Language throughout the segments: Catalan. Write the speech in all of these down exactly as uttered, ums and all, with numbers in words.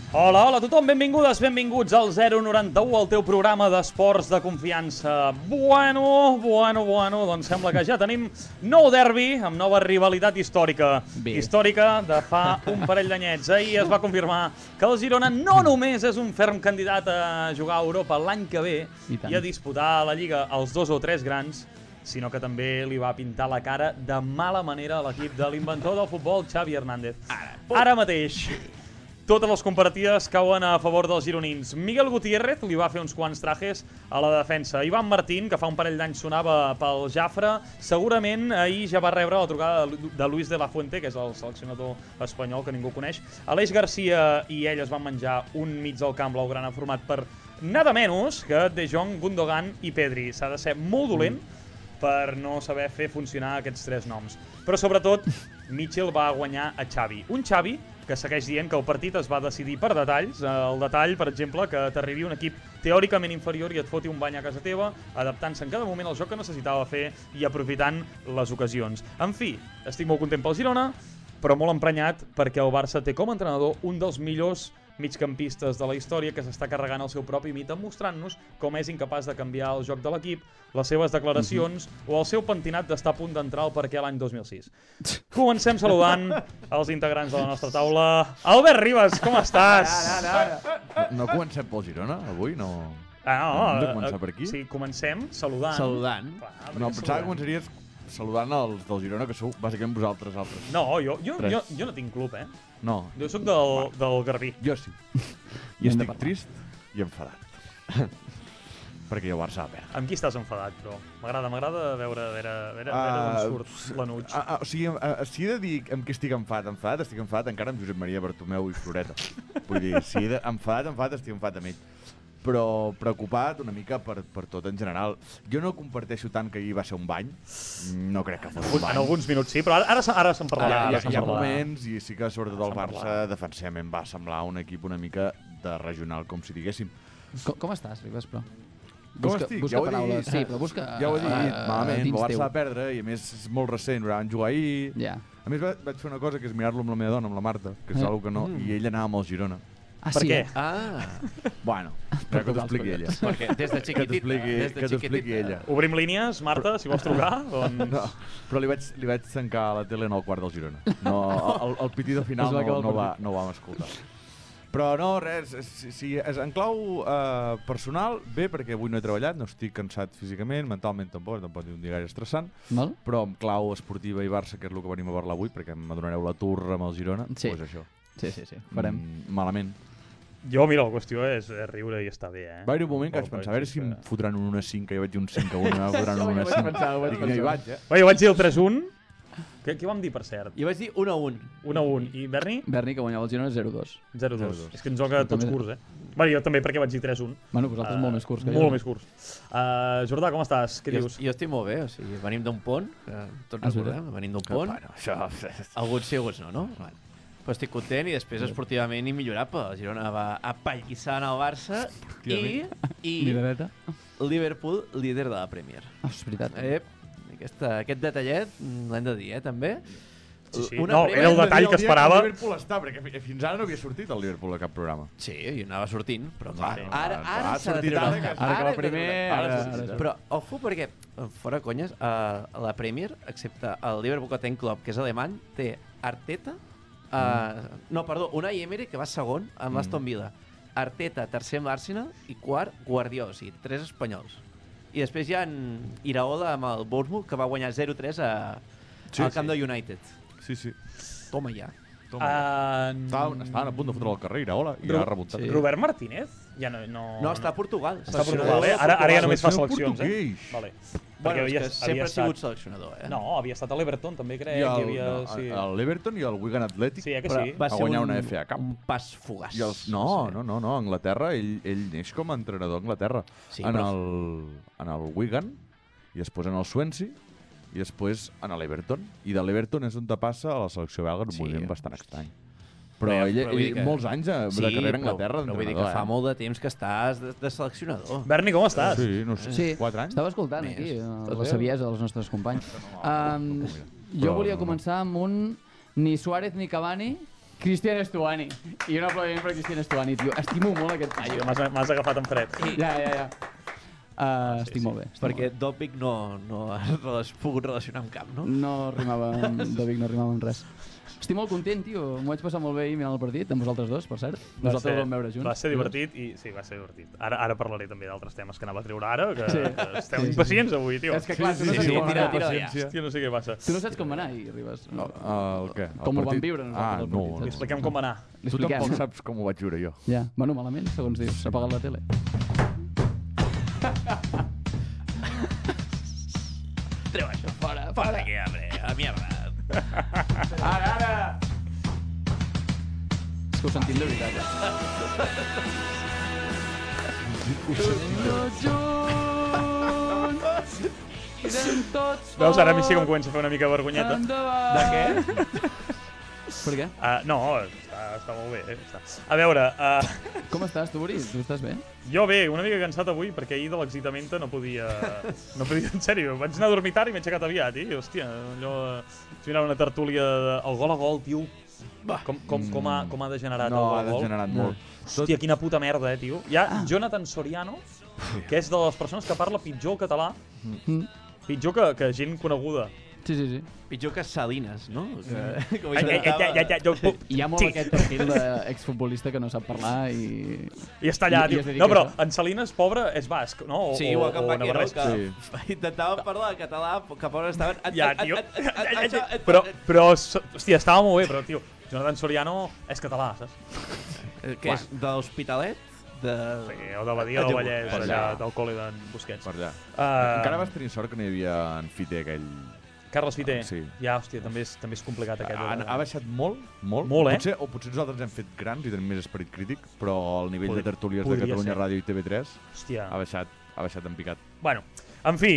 Hola, hola a tothom, benvingudes, benvinguts al zero noranta-u, el teu programa d'esports de confiança. Bueno, bueno, bueno, doncs sembla que ja tenim nou derbi amb nova rivalitat històrica. Bé. Històrica de fa un parell d'anyets. Ahir es va confirmar que el Girona no només és un ferm candidat a jugar a Europa l'any que ve I tant. i a disputar la Lliga als dos o tres grans, sinó que també li va pintar la cara de mala manera a l'equip de l'inventor del futbol, Xavi Hernández. Ara mateix. Totes les comparatives cauen a favor dels gironins. Miguel Gutiérrez li va fer uns quants trajes a la defensa. Ivan Martín, que fa un parell d'anys sonava pel Jafre, segurament ahir ja va rebre la trucada de Luis de la Fuente, que és el seleccionador espanyol que ningú coneix. Aleix Garcia i ell es van menjar un mig del camp blaugrana format per nada menys que De Jong, Gundogan i Pedri. S'ha de ser molt dolent per no saber fer funcionar aquests tres noms. Però sobretot, Mitchell va guanyar a Xavi. Un Xavi que segueix dient que el partit es va decidir per detalls. El detall, per exemple, que t'arribi un equip teòricament inferior i et foti un bany a casa teva, adaptant-se en cada moment al joc que necessitava fer i aprofitant les ocasions. En fi, estic molt content pel Girona, però molt emprenyat perquè el Barça té com a entrenador un dels millors migcampistes de la història que s'està carregant el seu propi mite, mostrant-nos com és incapaç de canviar el joc de l'equip, les seves declaracions mm-hmm. o el seu pentinat d'estar a punt d'entrar al perquè l'any dos mil sis. Comencem saludant els integrants de la nostra taula. Albert Ribas, com estàs? Ara, ara, ara. No comencem pel Girona, avui? No... Ah, no, Hem de eh, començar per aquí? Sí, comencem saludant. Saludant. Clar, No, perquè pensava que saludem. començaries saludant els del Girona, que sou bàsicament vosaltres altres. No, jo, jo, Tres. jo, jo no tinc club, eh? No, Jo sóc del, del Garbí. jo sí. Hem de I estic parlar. trist i enfadat. Perquè el Barça va perdre. Amb qui estàs enfadat, però? M'agrada, m'agrada veure, veure, veure, veure Ah, d'on surt l'Anuig. Ah, ah, o sigui, ah, si he de dir amb què estic enfadat, enfadat, estic enfadat encara amb Josep Maria Bartomeu i Floreta. Vull dir, si he de, enfadat, enfadat, estic enfadat amb ell. Però preocupat una mica per, per tot en general. Jo no comparteixo tant que ahir va ser un bany. No crec que fos un En bany. alguns minuts sí, però ara, ara, se- ara se'n Hi parlarà. ha, hi Ara ha, se'n hi ha parlarà. moments, i sí que sobretot el Se'n Barça parlarà. defensivament va semblar un equip una mica de regional, com si diguéssim. Com, com estàs, Ribas, però? Com Busca, estic? busca Ja ho he paraules. dit. Sí, però busca... Ja ho he dit, eh, malament, el dins Barça teu. va perdre i a més és molt recent, van jugar ahir. Ja. A més va- vaig fer una cosa que és mirar-lo amb la meva dona, amb la Marta, que és Eh. una que no, i ell anava amb el Girona. Ah, Per sí, què? eh? Ah, Bueno, que t'ho expliqui ella. perquè des de Que xiquitit... t'expliqui des de que t'expliqui xiquitit, ella. Obrim línies, Marta, si vols trucar. Doncs... No, però li vaig, li vaig tancar la tele en el quart del Girona. No, el, el pitido final Es va acabar no, el no, va, partit. no ho vam escoltar. Però no, res, si, si és en clau eh, personal, bé, perquè avui no he treballat, no estic cansat físicament, mentalment tampoc, tampoc tinc un dia gaire estressant, Molt? però amb clau esportiva i Barça, que és el que venim a parlar avui, perquè m'adonareu la turra amb el Girona, Sí. doncs això. Sí, sí, sí. Farem. Mm, malament. Jo, mira, la qüestió és, és riure i està bé, eh? Va haver un moment que vaig Però pensar, a veure si em que- fotran un un a cinc, que jo vaig dir un cinc a un, em fotran un un a vaig cinc. pensar, ho vaig Dic, no hi pensar. vaig, eh? Bé, jo vaig dir el tres un. Què, què vam dir, per cert? Jo vaig dir un a un. un a un. I Berni? Berni, que guanyava el Girona, zero dos. zero dos. zero dos. És que ens toca tots També- curts, eh? Bé, jo també, perquè vaig dir tres un. Bueno, vosaltres Eh, molt més curts que Molt jo. més curts. Uh, Jordà, com estàs? Què Jo, dius? jo estic molt bé, o sigui, venim d'un pont, que tots Ah, sí? recordem, venim d'un pont. Bueno, això... Alguns sí, alguns no, no? Bueno. Però estic content i després esportivament immillorable. El Girona va apallissant el Barça i, i Lidereta. Liverpool líder de la Premier. Ah, és veritat. Eh, aquesta, aquest detallet mm, l'hem de dir, eh, també. Sí, sí. Una No, Premier- era el detall que esperava. El Liverpool està, perquè fi- fins ara no havia sortit el Liverpool a cap programa. Sí, i anava sortint, però Va, clar, sí. ara, ara Ha s'ha de sortit treure ara el que- cap. ara que va hem de primer, treure el cap. ara- Ara sí, ara- sí. Però, ojo, perquè, fora conyes, a la Premier, excepte el Liverpool que té en club, que és alemany, té Arteta, uh, no, perdó, Unai Emery, que va segon amb Mm. l'Aston Villa, Arteta, tercer amb l'Arsenal, i quart, Guardiola, o sigui, tres espanyols. I després hi ha en Iraola amb el Bournemouth, que va guanyar zero tres a, Sí, al camp sí. de United. Sí, sí. Toma ja. Toma. Uh, Estaven, estaven a punt de fotre al carrer, hola, i ha remuntat. Sí. Robert Martínez? Ja no... No, No, està a Portugal. Està a Seleccionador Portugal, eh? de Ara, ara ja només fa Seleccionador seleccions, eh? portuguès. Vale. Bueno, Perquè és havia, que sempre havia ha sigut estat... seleccionador, eh? No, havia estat a l'Everton, també, crec. I I el, havia... no, sí. l'Everton i el Wigan Athletic. sí, eh que Però sí. va Va ser guanyar un, una F A Cup. un pas fugaç. I els, no, no, no, no, a Anglaterra, ell, ell neix com a entrenador a Anglaterra. Sí, en, però- el, en el Wigan, i després en el Swansea, i després en l'Everton. I de l'Everton és on te passa a la selecció belga, un Sí, moviment bastant estrany. Però, Però- ell, però vull dir ell, que- molts anys de, Sí, de carrera a però- Anglaterra però vull dir que d'entrenador, fa eh? molt de temps que estàs de, de seleccionador. Berni, com estàs? Sí, no sé, Sí, quatre anys? estava escoltant Més. aquí eh, Tot la bé? saviesa dels nostres companys. Um, Però jo volia no, no. començar amb un ni Suárez ni Cavani Cristian Estuani. I un aplaudiment per Cristian Estuani, tio. Estimo molt aquest paio. M'has m'has agafat en fred. Ja, ja, ja. Uh, estic sí. molt bé. Estic Perquè molt Dopic no, no has pogut relacionar amb cap, no? bé. No rimava amb Dovic, no rimava amb res. Estic molt content, tio. M'ho vaig passar molt bé ahir mirant el partit, amb vosaltres dos, per cert. Va Vosaltres ser- el vam veure junts. Va ser divertit i sí, va ser divertit. Ara, ara parlaré també d'altres temes que anava a treure ara, que, Sí. que esteu Sí, sí, impacients avui, tio. És que clar, tu no Sí, saps sí, com va tira, anar. tira, ja. paciència. Hòstia, no sé què passa. Tu no saps com va anar ahir, Ribas. No. Uh, el què? El Com ho vam partit? viure nosaltres, Ah, el no. partit, saps? Expliquem com va anar. Tu L'expliquem, tampoc no? saps com ho vaig viure jo. Ja. Bueno, malament, segons dius. S'ha apagat la tele. Treu això. Fora, Fora d'aquí, hombre. A la mierda. Ara, ara! És que ho sentim de veritat, eh? Tots junts! Irem tots Veus, ara a mi sí que em comença a fer una mica de vergonyeta. endavant! De què? Per què? Uh, no, està, està molt bé. Eh? Està. A veure, uh, Com estàs, tu, Boris? Tu estàs bé? jo bé, una mica cansat avui perquè ahir de l'exitament no podia... No podia, en sèrio, vaig anar a dormir tard i m'he aixecat aviat, i hòstia, allò... Si mirava una tertúlia de... El gol a gol, tio, com, com, com, ha, com ha degenerat No, el ha gol a gol. degenerat molt. Hòstia, quina puta merda, eh, tio. Hi ha Ah. Jonathan Soriano, que és de les persones que parla pitjor el català, Mm. pitjor que, que gent coneguda. Sí, sí, sí. Pitjor que Salines, no? Que, que ho Ai, ai, ai, intentava. ai, ai, ai, jo, Hi ha molt sí. aquest perfil d'exfutbolista que no sap parlar i... I està allà, I- i tio. es dedica No, però a això. en Salines, pobre, és basc, no? O, Sí, o, igual que o en Vaquero, navarrès. que Sí. intentava parlar català, que pobre estaven... Ja, tio. Això... Però, però, hòstia, estava molt bé, però, tio, Jonathan Soriano és català, saps? Que és de l'Hospitalet? De... Sí, o de Badia del Ah, Vallès, per allà, allà. del col·le d'en Busquets. Per allà. Uh, Encara vas tenir sort que no hi havia en Fite aquell... Carles Fité. Sí. Ja, hòstia, també és, també és complicat aquest. Ha, de- ha baixat molt, molt. Molt, eh? Potser, o potser nosaltres hem fet grans i tenim més esperit crític, però el nivell Podri- de tertúlies de podria Catalunya ser. Ràdio i T V tres Hòstia. ha baixat, ha baixat en picat. Bueno, en fi,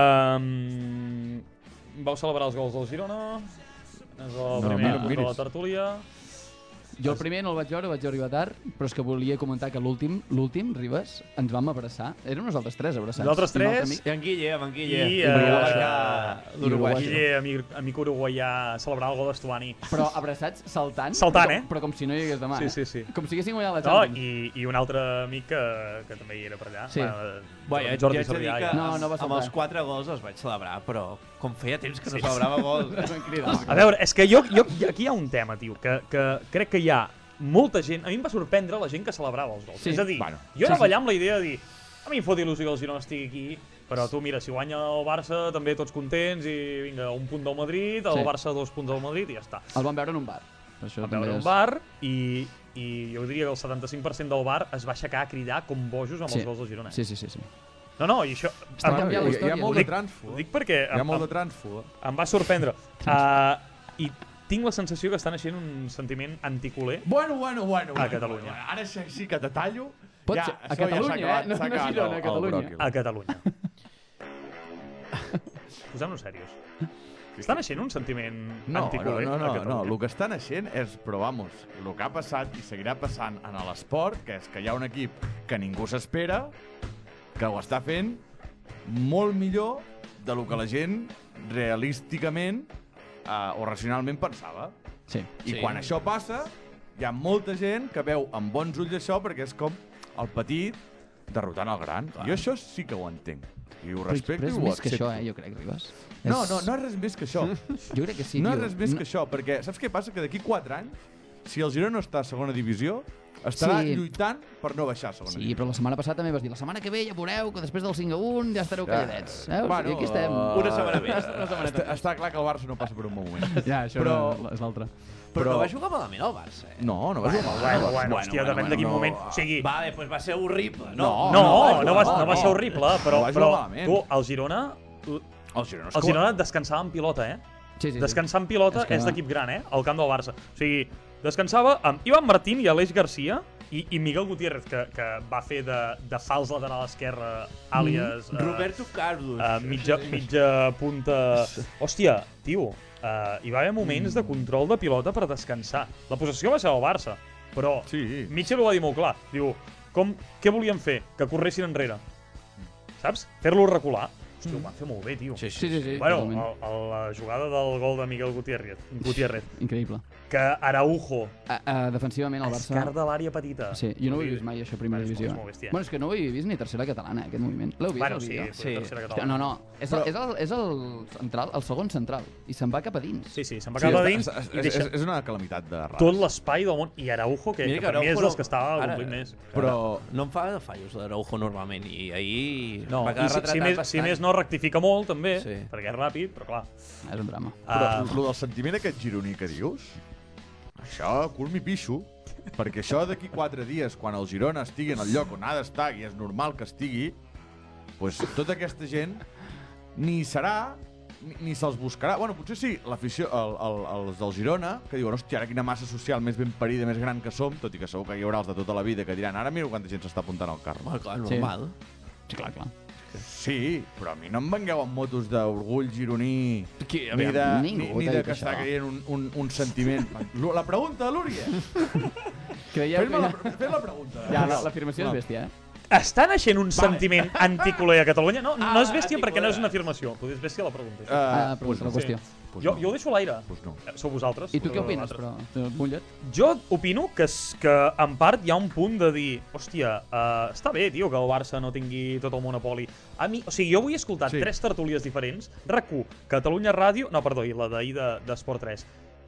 um, vau celebrar els gols del Girona, és el No, primer mira, punt de miris. la tertúlia. Jo el primer no el vaig veure, vaig arribar tard, però és que volia comentar que l'últim, l'últim, Ribas, ens vam abraçar. Érem nosaltres tres abraçats. Nosaltres I un altre tres? amic. I en Guille, amb en Guille. I, I, eh, va això. marcar l'Uruguai. Guille, amic, amic uruguaià, celebrar el gol d'Estuani. Però abraçats saltant. Saltant, però, eh? Però com si no hi hagués demà, Sí, eh? sí, sí. Com si haguessin guanyat la No, Champions. i, i un altre amic que, que també hi era per allà. Sí. Bueno, jo Jordi haig de dir Sarrià. que ja. No, amb, no va amb saltar. els quatre gols els vaig celebrar, però com feia temps que no Sí. celebrava gols. Es van cridar. A veure, és que jo, jo, aquí hi ha un tema, tio, que, que crec que hi ha molta gent... A mi em va sorprendre la gent que celebrava els gols. Sí. És a dir, Bueno, jo sí, anava sí. allà amb la idea de dir a mi em fot il·lusió que el Girona estigui aquí, però tu, mira, si guanya el Barça, també tots contents i vinga, un punt del Madrid, el Sí. Barça dos punts del Madrid i ja està. El van veure en un bar. Per això Vam també veure un és- bar i, i jo diria que el setanta-cinc per cent del bar es va aixecar a cridar com bojos amb Sí. els gols del Girona. Sí, sí, sí, sí. No, no, i això... Està em- canviant hi, la hi ha història. molt Ho de dic- transfo. Ho dic perquè Hi ha em, molt de em, transfo. em va sorprendre. Uh, I tinc la sensació que està naixent un sentiment anticuler. Bueno, bueno, bueno. A Catalunya. Bueno, ara sí, sí que te tallo. Pot ja, ser- a això Catalunya, ja s'ha acabat, eh? No- s'ha no acabat Girona, el- a el Catalunya. bròquil. A Catalunya. Posem-nos serios. Està naixent un sentiment No, no, anticuler no, a no, no, Catalunya. el que està naixent és, però vamos, el que ha passat i seguirà passant en l'esport, que és que hi ha un equip que ningú s'espera, que ho està fent molt millor de lo que la gent realísticament eh, o racionalment pensava. Sí. I Sí. quan això passa, hi ha molta gent que veu amb bons ulls això perquè és com el petit derrotant el gran. Clar. Jo això sí que ho entenc. I ho Però, respecto però és i ho més que accepto. això, eh, jo crec, Ribas. No, És- no, no és res més que això. Jo crec que sí, no tio. és res més que això, perquè saps què passa? Que d'aquí quatre anys, si el Girona no està a segona divisió, estarà Sí. lluitant per no baixar a segona Sí, divisió. però la setmana passada també vas dir la setmana que ve ja veureu que després del cinc a un ja estareu Ja. calladets. Veus? Bueno, I aquí estem. uh, Una setmana més. Una setmana Està, està clar que el Barça no passa per un bon moment. Ja, això Però- no, és l'altre. Però, Però- no va jugar malament el Barça, eh? No, no va jugar mal. Bueno, no va- bueno, hòstia, depèn de quin no. moment. O sigui, Vale, doncs va ser horrible. No, no, no va no, jugar va, mal, no va ser no. horrible, però, No va jugar però malament. tu, el Girona, El Girona, és el com- Girona descansava en pilota, eh? Sí, sí, sí. Descansar en pilota És que- és d'equip gran, eh? Al camp del Barça. O sigui, descansava amb Ivan Martín i Aleix Garcia i, i Miguel Gutiérrez, que, que va fer de, de fals lateral esquerre, àlies... eh, Roberto Carlos. Uh, mitja, mitja punta... Hòstia, tio, uh, hi va haver moments de control de pilota per descansar. La possessió va ser el Barça, però Sí. Mitchell ho va dir molt clar. Diu, com, què volien fer? Que corressin enrere. Saps? Fer-lo recular. Hòstia, ho van fer molt bé, tio. Sí, Sí, sí, sí. Bueno, totalment. el, el, la jugada del gol de Miguel Gutiérrez, Gutiérrez Increïble. que Araujo Uh, uh, defensivament, el Barça... escarda l'àrea petita. Sí, jo no ho he vist mai, això, a primera Bueno, és divisió. molt- és molt bèstia. Bueno, és que no ho he vist ni a tercera catalana, aquest moviment. L'heu vist, Bueno, el sí, vídeo? sí. Sí. tercera Hòstia, catalana. no, no, és el, és, el, és el central, el segon central, i se'n va cap a dins. Sí, sí, se'n va Sí, cap a està- dins és, i és, deixa és, és una calamitat de rares. tot l'espai del món. I Araujo, que, Mira que que per mi és Araujo dels no- que estava ara- complint més. Però... No em fa fallos l'Araujo normalment, i ahir No, va i quedar si, si, retratat més, si bastant. més no, rectifica molt, també, Sí. perquè és ràpid, però clar. És un drama. Però Uh, lo del sentiment aquest gironí que dius, això, cul mi pixo, perquè això d'aquí quatre dies, quan el Girona estigui en el lloc on ha d'estar, i és normal que estigui, pues, tota aquesta gent ni serà, ni, ni se'ls buscarà. Bueno, potser sí, l'afició, el, el, els del Girona, que diuen, hòstia, ara quina massa social més ben parida, més gran que som, tot i que segur que hi haurà els de tota la vida que diran, ara mira quanta gent s'està apuntant al carro. Bueno, clar, Sí. normal. Sí, clar, clar. Sí, però a mi no em vengueu amb motos d'orgull gironí, Qui- ni de, ningú ni, ni t'ha de dit que això. està caient un, un, un sentiment. La pregunta, Lúria. Creieu Fes-me que la, ja... fes la pregunta. Ja, la- l'afirmació és bèstia, eh? està naixent un Vale. sentiment anticuler a Catalunya? No, no és Ah, bèstia perquè no és una anticuler. afirmació. Potser és bèstia la pregunta. això. Ah, Uh, pregunta, la no. qüestió. Pues jo, no. jo ho deixo a l'aire. Pues no. Eh, Sou vosaltres. I tu què eh, opines, vosaltres. però? Mullet? Jo opino que, s- que en part hi ha un punt de dir hòstia, uh, està bé, tio, que el Barça no tingui tot el monopoli. A mi, o sigui, jo avui he escoltat Sí. sí. tres tertúlies diferents, RAC u, Catalunya Ràdio, no, perdó, i la d'ahir de, d'Esport tres,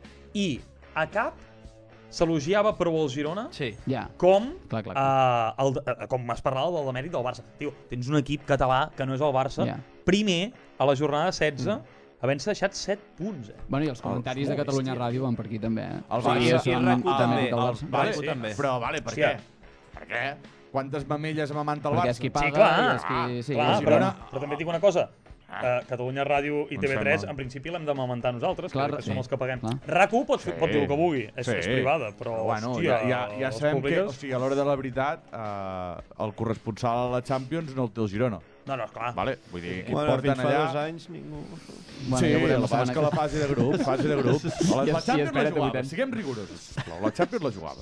i a cap s'elogiava prou el Girona Sí. Ja, com, clar, clar. clar. uh, el, de- uh, com es parlava del demèrit del Barça. Tio, tens un equip català que no és el Barça, Ja. primer, a la jornada setze, mm. havent-se deixat set punts, eh? Bueno, i els comentaris de molt Catalunya bèstia, Ràdio van per aquí també, eh? El O sigui, Barça- són i RAC u demèrit també, del el Barça. Vale, RAC u sí, també. però vale, per Hòstia. què? Per què? Quantes mamelles amamanta el Perquè Barça? és qui paga Sí, clar, i és qui... Sí, clar, és però, Girona- però també et dic una cosa. Uh, Catalunya Ràdio i Em T V tres, sembla. en principi l'hem d'amamentar nosaltres, Clar, que, que sí. som els que paguem. Clar. RAC u pot, Sí. pot dir el que vulgui, és, Sí. és privada, però, bueno, hòstia, ja, ja, ja les sabem que, públiques... o sigui, a l'hora de la veritat, eh, el corresponsal a la Champions no el té el Girona. No, no, esclar. Vale? Vull dir, qui Bueno, porten fins fa allà... dos anys ningú... Bueno, sí, ja veurem el la que passa és setmana que la fase de grup, fase de grup. La, I la es- i Champions la espera't a jugava, vuitens. siguem rigorosos, sisplau. La Champions la jugava.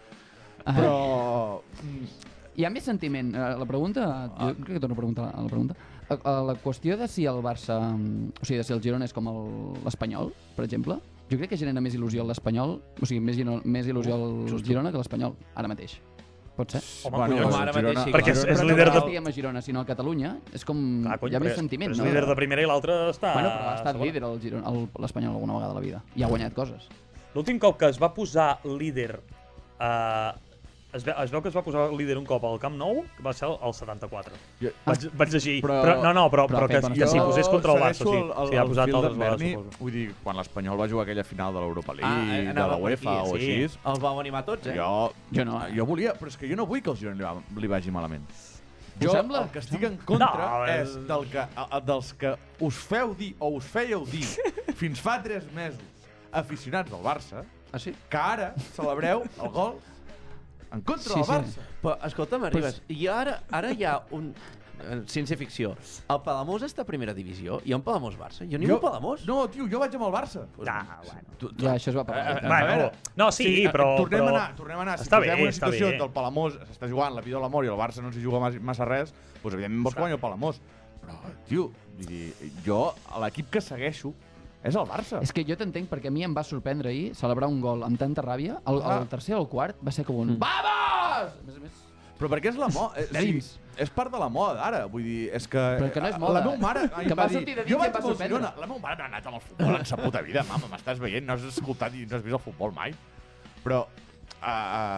Ah. Però... mm, Hi ha més sentiment. Eh, La pregunta... Jo crec que torno a preguntar a la pregunta. A, a la qüestió de si el Barça... mm, O sigui, de si el Girona és com el- l'Espanyol, per exemple, jo crec que genera més il·lusió l'Espanyol, o sigui, més, gino- més il·lusió el Girona que l'Espanyol, ara mateix. Pot ser? Home, Bueno, collons, home, ara mateix sí, perquè és, clar. és Però no líder només de... diguem a Girona, sinó a Catalunya, és com... Clar, cony, hi ha però més és- sentiment, però és no? líder de primera i l'altre està... Bueno, però ha estat segon. líder el Girona, el- l'Espanyol alguna vegada a la vida. I ha guanyat coses. L'últim cop que es va posar líder... Uh, es, ve, es veu que es va posar líder un cop al Camp Nou, que va ser el, el setanta-quatre. Jo- Vaig, vaig llegir... Però- Però, no, no, però, però però, ha que, fet bones que s'hi coses. posés contra el Barça, segueixo sí. el, el, Sí, ha el posat fil altres d'en vegades, Berni, suposo. vull dir, quan l'Espanyol va jugar aquella final de l'Europa League, Ah, de anava la per UEFA aquí, o sí. així, Els vau animar tots, eh? jo, Jo no, eh? jo volia, però és que jo no vull que el Girona li, va, li vagi malament. Us Jo sembla? el que estic en contra No, eh. és del que, a- a- dels que us feu dir o us fèieu dir fins fa tres mesos aficionats del Barça, Ah, sí? que ara celebreu el gol en contra Sí, del sí. Barça. Però, escolta'm, Arribas, i ara, ara hi ha un... eh, Ciència-ficció. El Palamós està a primera divisió. Hi ha un Palamós-Barça. Jo ni un Palamós. No, tio, jo vaig amb el Barça. Ah, bueno. Tu, tu, Ja, això es va parlar. Eh, eh, Bueno, a veure, no, sí, eh, però- Tornem però- a anar, tornem a anar. Si Està posem bé, una està situació bé. del Palamós s'està jugant la vida o la mort i el Barça no s'hi juga mas- massa res, doncs evidentment vols que guanyi el Palamós. Però, tio, vull dir, jo, l'equip que segueixo és el Barça. És que jo t'entenc perquè a mi em va sorprendre ahir celebrar un gol amb tanta ràbia. El, Ah. el tercer o el quart va ser com un... Mm. Vamos! A més a més, Però perquè és la moda. És, De sí, dins. és part de la moda d'ara. Vull dir, és que... Però que no és moda. La meva mare Que em va va dir... sortir de dins Jo i vaig em va amb el sorprendre. Girona. La meva mare no ha anat amb el futbol en sa puta vida. Mama, m'estàs veient, no has escoltat i no has vist el futbol mai. Però... Uh,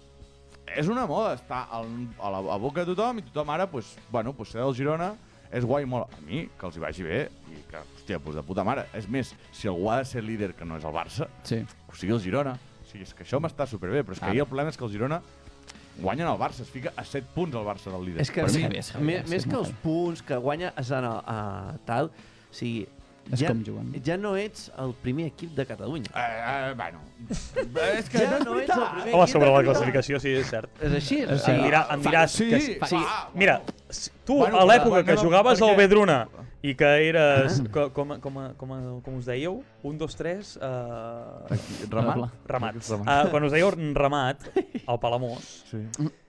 és una moda estar al, a la a boca de tothom i tothom ara, pues, bueno, pues ser del Girona és guai molt. A mi, que els hi vagi bé i que, hòstia, pues de puta mare. És més, si algú ha de ser líder que no és el Barça, sí. o sigui el Girona. O sigui, és que això m'està superbé, però és que Ara. ahir el problema és que el Girona guanyen el Barça, es fica a set punts el Barça del líder. És que Per sí, mi, heavy, és heavy, més, és més que molt els heavy. punts que guanya és en el, uh, tal, o sigui, És ja, com juguen. ja no ets el primer equip de Catalunya. Eh, eh, bueno, és que Ja no és no ets el veritat. primer Home, equip sobre de la Catalunya. classificació, sí, és cert. És així, o Em, sigui, dirà, em diràs sí, que... Sí, sí. sí. Mira, s- tu, Bueno, a l'època anem que a- jugaves al perquè- Vedruna i que eres... Co, com, com, com, com us dèieu? Un, dos, tres... Uh, Aquí, Ramat? Ramat. ramat. Ramat. Uh, quan us dèieu ramat, al Palamós, Sí.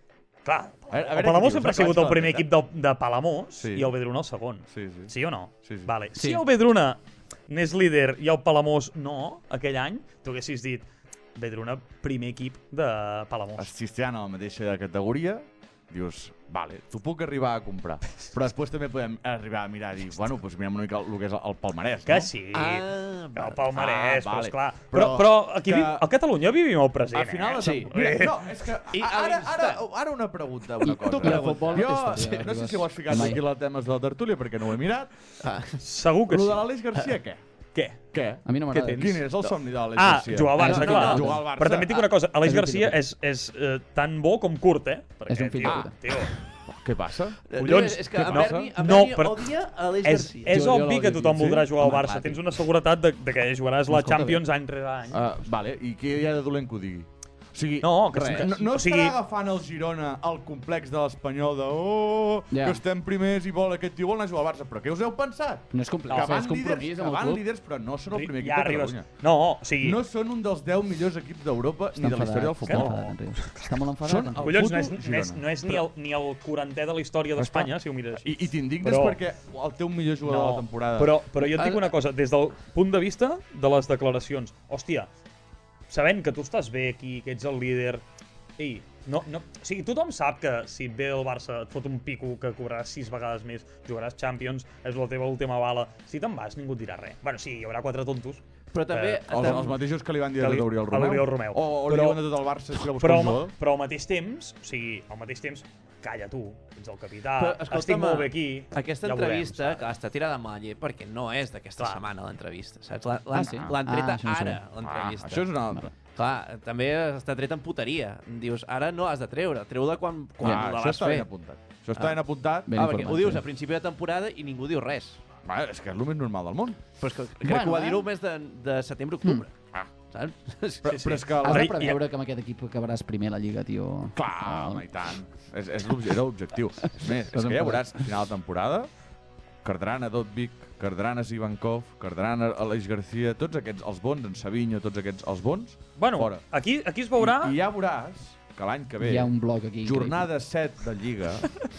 Clar, A veure, a el veure Palamós què sempre ha dius, sigut clar, el primer clar, equip de, de Palamós Sí. i el Vedruna el segon. Sí, sí. Sí o no? Sí, sí. Vale. Sí. Si el Vedruna n'és líder i el Palamós no, aquell any, tu haguessis dit Vedruna primer equip de Palamós. Si estan a la mateixa categoria, dius, vale, t'ho puc arribar a comprar. Però després també podem arribar a mirar i dir, bueno, doncs mirem una mica el, el que és el, el palmarès, Que no? sí, Ah, el palmarès, Ah, però vale. esclar. Però, Però però aquí que- vi- a Catalunya vivim el present, Al final, eh? la Sí. tempo- Mira, no, és que I a ara, ara, l'instant. ara una pregunta, una cosa. tu I el futbol no jo, té història, no sé Ribas. si ho has ficat Mai. aquí a temes de la tertúlia, perquè no ho he mirat. Ah, Segur que Lo sí. de l'Aleix Garcia, què? Què? Què? A mi no Què m'agrada. tens? Quin és el somni de l'Aleix Ah, Garcia? jugar al Barça, Ah, no, clar. no, no. Jugar al Barça. Però també et dic una cosa, Aleix És un Garcia fill de és, és eh, tan bo com curt, eh? Perquè, És un fill de tio, puta. tio, Què passa? Collons, és que què en passa? Berni, en No, Berni però- odia Aleix és, Garcia. és Jo- jo obvi que l'odio, tothom sí. voldrà jugar al Home, Barça. clar, Tens tio. una seguretat de, de que jugaràs la Escolta, Champions any rere any. Uh, vale, i què hi ha de dolent que ho digui? O sigui, No, que res. sí, no, no o sigui- estarà agafant el Girona el complex de l'Espanyol de oh, Ja. que estem primers i vol aquest tio vol anar a jugar al Barça. Però què us heu pensat? No és complex, que és van compromís líders, que amb el van club. líders, però no són el primer equip ja de arribes. Catalunya. No, o sigui... No són un dels deu millors equips d'Europa ni de la història del Està futbol. enfadat, en Rius. Està molt enfadat. Són en el- Rius. Collons, no és, puto no és, Girona. no és ni, el, ni el quarantè de la història d'Espanya, si ho mires així. I, i t'indignes Però- perquè el teu millor jugador de la temporada... Però, però jo et dic El- una cosa, des del punt de vista de les declaracions. Hòstia, sabent que tu estàs bé aquí, que ets el líder... Ei, no, no, o sigui, tothom sap que si et ve el Barça et fot un pico que cobraràs sis vegades més, jugaràs Champions, és la teva última bala. Si te'n vas, ningú et dirà res. Bueno, sí, hi haurà quatre tontos. Però també... Eh, Els, els mateixos que li van dir Que a li- tot Oriol a Romeu. l'Oriol Romeu. O, o li Però- diuen a tot el Barça si la busca Però, un al- jugador. però al mateix temps, o sigui, al mateix temps, calla tu, ets el capità, Però, escolta'm, estic molt bé aquí. Aquesta ja ho veurem, entrevista, saps? que està tirada a Malle, perquè no és d'aquesta Clar. setmana l'entrevista, saps? L'han l'han- Ah, sí? l'han treta Ah, això no ho ara, sabia. Ah, l'entrevista. això és una altra. Clar, també està treta en puteria. Dius, ara no has de treure, treu-la quan, quan Ah, la això vas està fer. ben apuntat. Això està Ah. ben apuntat. Ben Ah, perquè informat, ho dius sí. a principi de temporada i ningú diu res. Va, és que és el més normal del món. Però és que crec Bueno, que ho va eh? dir-ho el mes de, de setembre-octubre. Ah. Saps? Però, Sí, però sí. és que... Has La... de Ara, i- preveure que amb aquest equip acabaràs primer a la Lliga, tio. Clar, Ah, home, i tant. És, és l'obje- era l'objectiu. És més, és que ja veuràs, a final de temporada, perdran a Dotvic, perdran a Zivankov, perdran a Aleix Garcia, tots aquests, els bons, en Savinho, tots aquests, els bons, Bueno, fora. aquí, aquí es veurà... I, I ja veuràs que l'any que ve, Hi ha un bloc aquí. jornada set de Lliga,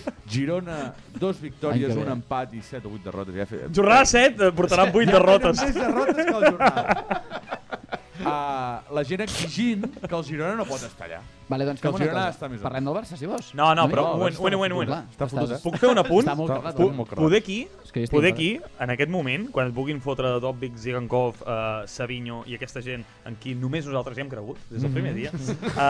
Girona, dos L'any victòries, que ve. un empat i set o vuit derrotes. Ja fe... Jornada set eh, portaran vuit derrotes. Ja tenen més derrotes que el jornada. Uh, la gent exigint que el Girona no pot estar allà. Vale, doncs Que fem el una Girona cosa. està més Parlem del Barça, si vols. No, no, Una però mica. un moment, un moment, un moment. Clar, Està fotut, estàs- eh? Puc fer un apunt? Està molt Està- carrat. està eh? molt carrat. Poder aquí, És que jo estic poder enfadat. aquí, en aquest moment, quan et vulguin fotre Dotvic, Zigankov, uh, Savinho i aquesta gent en qui només nosaltres hi hem cregut, des del primer dia,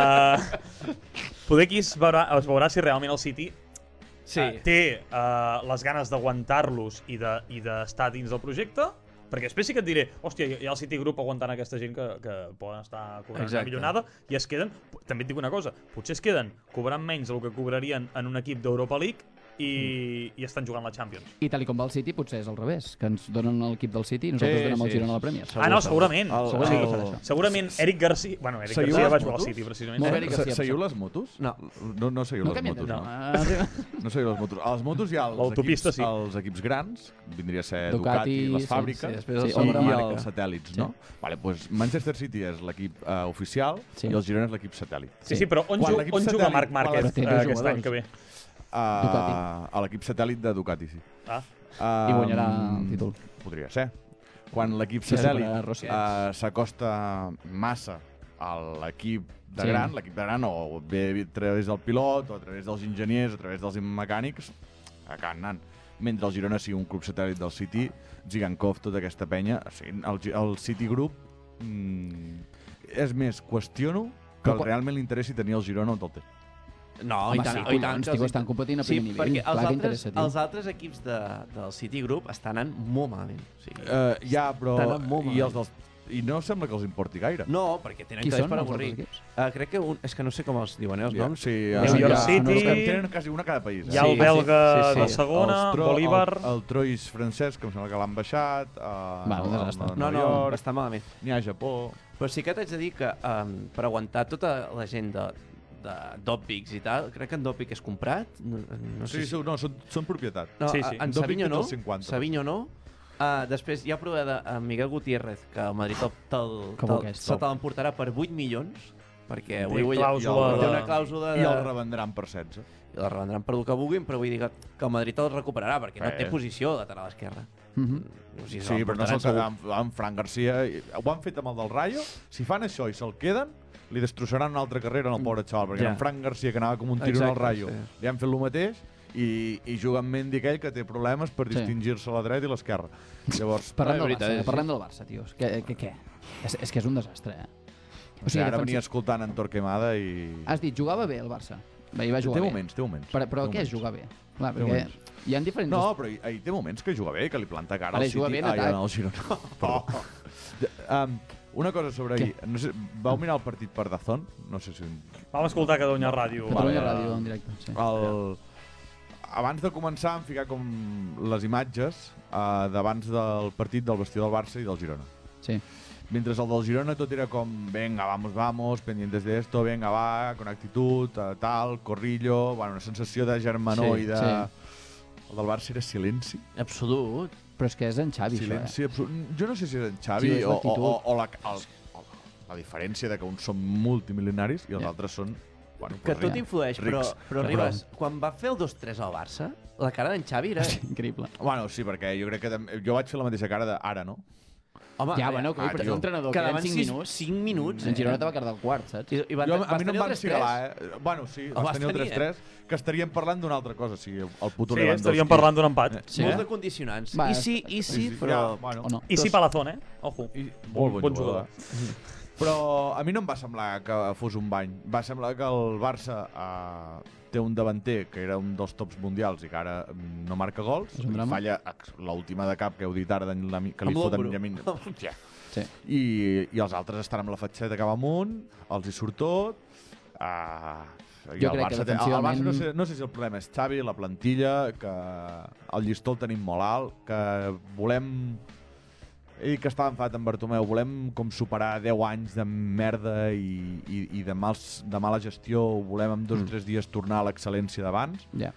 uh, poder aquí es veurà, es veurà si realment el City Sí. uh, té uh, les ganes d'aguantar-los i de- i d'estar de, dins del projecte, perquè després sí que et diré, hòstia, hi ha el City Group aguantant aquesta gent que, que poden estar cobrant una Exacte. millonada i es queden, també et dic una cosa, potser es queden cobrant menys del que cobrarien en un equip d'Europa League i, i estan jugant la Champions. I tal i com va el City, potser és al revés, que ens donen l'equip del City i nosaltres Sí, donem el sí. Girona a la Premier. Segur, Ah, no, segur. segurament. El- segurament, el- el, segurament Eric Garcia... Bueno, Eric Seguiu Garcia les va jugar al motos? City, precisament. Molt bé, Eh? Eric Se- Garcia, Seguiu per les motos? No. No, no seguiu No les canviem motos, de no. tema. No seguiu les motos. A les motos hi ha els L'autopista, equips, sí. els equips grans, vindria a ser Ducati, Ducati, les sí, fàbriques, sí, després Sí, el o i, la i marca. els satèl·lits, Sí. no? Vale, pues Manchester City és l'equip uh, oficial Sí. i el Girona és l'equip satèl·lit. Sí, sí, però on, Quan ju l'equip on juga satèl·lit- Marc quan Márquez l'equip- eh, aquest any que ve? Uh, Ducati. a l'equip satèl·lit de Ducati, sí. Ah. Uh, I guanyarà el títol. Podria ser. Quan l'equip Sí, satèl·lit superarà Rossi. uh, s'acosta massa a l'equip de Sí. gran, l'equip de gran o ve a través del pilot, o a través dels enginyers, o a través dels mecànics, acaben anant. Mentre el Girona sigui un club satèl·lit del City, Zigankov, tota aquesta penya, o sigui, el, Gi- el City Group, mm, és més, qüestiono que Però quan- realment li interessi tenir el Girona on el té. No, Home, i tant, sí, i tant. collons, que tio, els- estan competint a Sí, primer perquè nivell. els Clar que altres, interessa, tio. els altres equips de, del City Group estan anant molt malament. O sigui, Uh, ja, però... Estan anant molt I, malament. els dels, I no sembla que els importi gaire. no, perquè tenen Qui calés són per els avorrir. altres equips? Uh, crec que un, és que no sé com els diuen, eh, els Ja, noms. sí, New uh, York ja, City. no, és que en tenen quasi una a cada país. Eh? Hi ha el Sí, belga sí, sí, de sí. segona, Els Tro- Bolívar... El, el Troyes francès, que em sembla que l'han baixat. Uh, Va, un desastre. No, no, està malament. N'hi ha a Japó. Però sí que t'haig de dir que um, per aguantar tota la gent de, de Doppics i tal, crec que en Doppic és comprat. No, no sé Sí, si... sí, no, són, són propietat. No, Sí, sí, sí. sí. En Doppic Savinho té no. el cinquanta. Savinho no. Uh, després hi ha prova de uh, Miguel Gutiérrez, que el Madrid te'l te Que bo que és, se te l'emportarà per vuit milions. perquè Té avui vull... clàusula té de- una clàusula de... I el revendran per setze. I la revendran per el que vulguin, però vull dir que, que el Madrid el recuperarà, perquè no Eh. té posició lateral esquerra. Mhm. O sigui, Sí, però no se'l se'l amb, amb Fran Garcia. i- Ho han fet amb el del Rayo. Si fan això i se'l queden, li destrossaran una altra carrera al pobre xaval, perquè Ja. en Fran Garcia, que anava com un tiro en el Exacte, Rayo, sí. li han fet el mateix i, i juga amb Mendy aquell que té problemes per Sí. distingir-se a la dreta i l'esquerra. Llavors, Parlem Ah, del veritat, Barça, és- parlem del Barça, tios. Què, què, què? És, és que és un desastre, eh? o sigui, ara defensi- venia escoltant en Torquemada i... Has dit, jugava bé el Barça. Bé, hi va jugar té bé. moments, té moments. Però, però té què és moments. jugar bé? Clar, Té perquè moments. hi ha diferents... No, però hi, hi té moments que juga bé, que li planta cara Ara al juga City. bé en Ai, atac. en el Girona. Perdó. um, una cosa sobre ahir. No sé, vau mirar el partit per Dazón? No sé si... Vam escoltar Catalunya Ràdio. Catalunya Vale. Ràdio en directe, sí. El... Abans de començar, em ficar com les imatges uh, d'abans del partit del vestidor del Barça i del Girona. Sí. Mentre el del Girona tot era com venga, vamos, vamos, pendientes de esto, venga, va, con actitud, uh, tal, corrillo, bueno, una sensació de germanor Sí, i de... sí. El del Barça era silenci. Absolut. Però és que és en Xavi, Silenci això, absolut. Jo no sé si és en Xavi Sí, és o, o, l'actitud. o, o, la, el, o la diferència de que uns són multimil·lenaris i els Ja. altres són... Bueno, Que pues tot rics. influeix, però, rics. però Ribas, quan va fer el dos tres al Barça, la cara d'en Xavi era... eh? Increïble. Bueno, sí, perquè jo crec que també- jo vaig fer la mateixa cara d'ara, no? Home, Ja, bueno, que ah, per ser tio. un entrenador quedaven queden cinc sis, minuts. cinc minuts. En Girona te va quedar el quart, saps? I, i van, Jo, a vas mi no tenir em el van tres tres. cigalar, eh? Bueno, sí, El vas vas tenir el tenir, tres tres, que estaríem parlant d'una altra cosa, sí, el puto Sí, Lewandowski. estaríem parlant d'un empat. Sí. Molts de condicionants. Va, I sí, i sí, Sí, sí, però... ja, bueno. O no? I sí Palazón, eh? Ojo. I, Bon- molt bon, bon jugador. Però a mi no em va semblar que fos un bany. Va semblar que el Barça uh, té un davanter que era un dels tops mundials i que ara mm, no marca gols. És un drama. Falla ex- l'última de cap que heu dit ara, d'en Lami- que li Amb foten l'hombro. Llamin. Hòstia. Sí. I, I els altres estan amb la fatxeta cap amunt, els hi surt tot. Uh, i Jo el crec que Barça, té, el Barça defensivament- no, sé, no sé si el problema és Xavi, la plantilla, que el llistó el tenim molt alt, que volem... He dit que estava enfadat amb Bartomeu, volem com superar deu anys de merda i, i, i de, mals, de mala gestió, volem en dos o Mm. tres dies tornar a l'excel·lència d'abans. Ja.